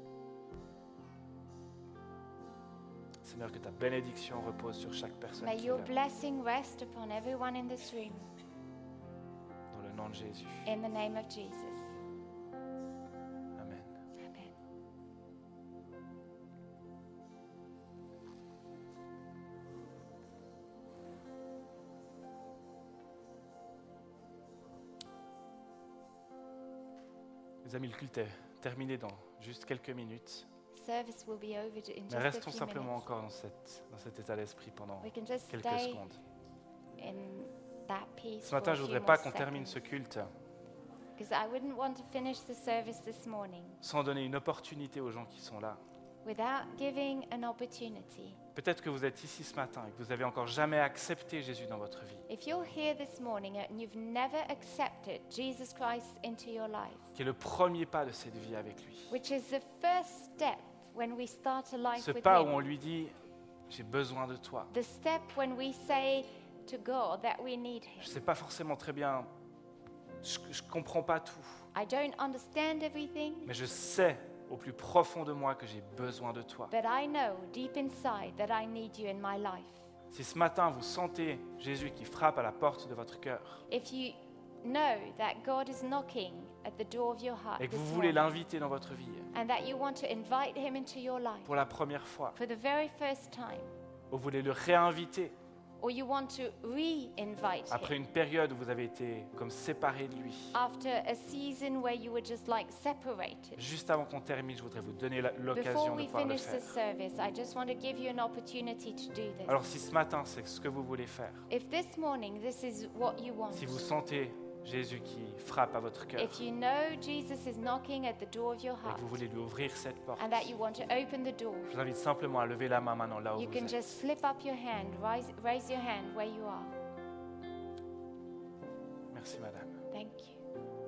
[SPEAKER 1] Seigneur, que ta bénédiction repose sur chaque personne
[SPEAKER 2] May
[SPEAKER 1] qui est
[SPEAKER 2] your
[SPEAKER 1] là.
[SPEAKER 2] blessing rest upon everyone in this room.
[SPEAKER 1] Dans le nom de Jésus.
[SPEAKER 2] In the name of Jesus.
[SPEAKER 1] Amen.
[SPEAKER 2] Amen.
[SPEAKER 1] Les amis, le culte est terminé dans juste quelques minutes.
[SPEAKER 2] Service will be over in
[SPEAKER 1] Mais
[SPEAKER 2] just a
[SPEAKER 1] restons
[SPEAKER 2] few
[SPEAKER 1] simplement
[SPEAKER 2] minutes.
[SPEAKER 1] encore dans, cette, dans cet état d'esprit pendant
[SPEAKER 2] We can just
[SPEAKER 1] quelques
[SPEAKER 2] stay
[SPEAKER 1] secondes.
[SPEAKER 2] in that peace
[SPEAKER 1] Ce matin,
[SPEAKER 2] for
[SPEAKER 1] je
[SPEAKER 2] a
[SPEAKER 1] ne
[SPEAKER 2] few
[SPEAKER 1] voudrais
[SPEAKER 2] more
[SPEAKER 1] pas qu'on termine ce
[SPEAKER 2] seconds.
[SPEAKER 1] culte
[SPEAKER 2] Because I wouldn't want to finish the service this morning
[SPEAKER 1] sans donner une opportunité aux gens qui sont là.
[SPEAKER 2] without giving an opportunity.
[SPEAKER 1] Peut-être que vous êtes ici ce matin et que vous n'avez encore jamais accepté Jésus dans votre vie.
[SPEAKER 2] If you're here this morning and you've never accepted Jesus Christ into your life,
[SPEAKER 1] Qui est le premier pas de cette vie avec lui.
[SPEAKER 2] which is the first step when we start a life
[SPEAKER 1] Ce
[SPEAKER 2] with
[SPEAKER 1] pas où
[SPEAKER 2] Him,
[SPEAKER 1] on lui dit « j'ai besoin de toi
[SPEAKER 2] the step when we say to God that we need ».
[SPEAKER 1] Je ne
[SPEAKER 2] Him.
[SPEAKER 1] sais pas forcément très bien, je ne comprends pas tout,
[SPEAKER 2] I don't understand everything,
[SPEAKER 1] mais je sais au plus profond de moi que j'ai besoin de toi.
[SPEAKER 2] but I know deep inside that I need you in my life.
[SPEAKER 1] Si ce matin vous sentez Jésus qui frappe à la porte de votre cœur
[SPEAKER 2] If you know that God is knocking at the door of your heart
[SPEAKER 1] et que
[SPEAKER 2] this
[SPEAKER 1] vous voulez
[SPEAKER 2] morning,
[SPEAKER 1] l'inviter dans votre vie
[SPEAKER 2] and that you want to invite Him into your life
[SPEAKER 1] pour la première fois,
[SPEAKER 2] for the very first time,
[SPEAKER 1] ou vous voulez le réinviter
[SPEAKER 2] or you want to re-invite
[SPEAKER 1] après
[SPEAKER 2] Him
[SPEAKER 1] une période où vous avez été comme séparés de lui.
[SPEAKER 2] after a season where you were just like separated.
[SPEAKER 1] Juste avant qu'on termine, je voudrais vous donner la-
[SPEAKER 2] Before
[SPEAKER 1] l'occasion de
[SPEAKER 2] we
[SPEAKER 1] pouvoir le
[SPEAKER 2] finish
[SPEAKER 1] faire.
[SPEAKER 2] this service, I just want to give you an opportunity to do this.
[SPEAKER 1] Alors si ce matin c'est ce que vous voulez faire,
[SPEAKER 2] If this morning this is what you want,
[SPEAKER 1] si vous sentez Jésus qui frappe à votre cœur
[SPEAKER 2] if you know Jesus is knocking at the door of your
[SPEAKER 1] et
[SPEAKER 2] heart
[SPEAKER 1] que vous voulez lui ouvrir cette porte,
[SPEAKER 2] and that you want to open the door,
[SPEAKER 1] je vous invite simplement à lever la main maintenant là où
[SPEAKER 2] you
[SPEAKER 1] vous
[SPEAKER 2] can
[SPEAKER 1] êtes.
[SPEAKER 2] just slip up your hand, raise, raise your hand where you are.
[SPEAKER 1] Merci madame.
[SPEAKER 2] Thank you.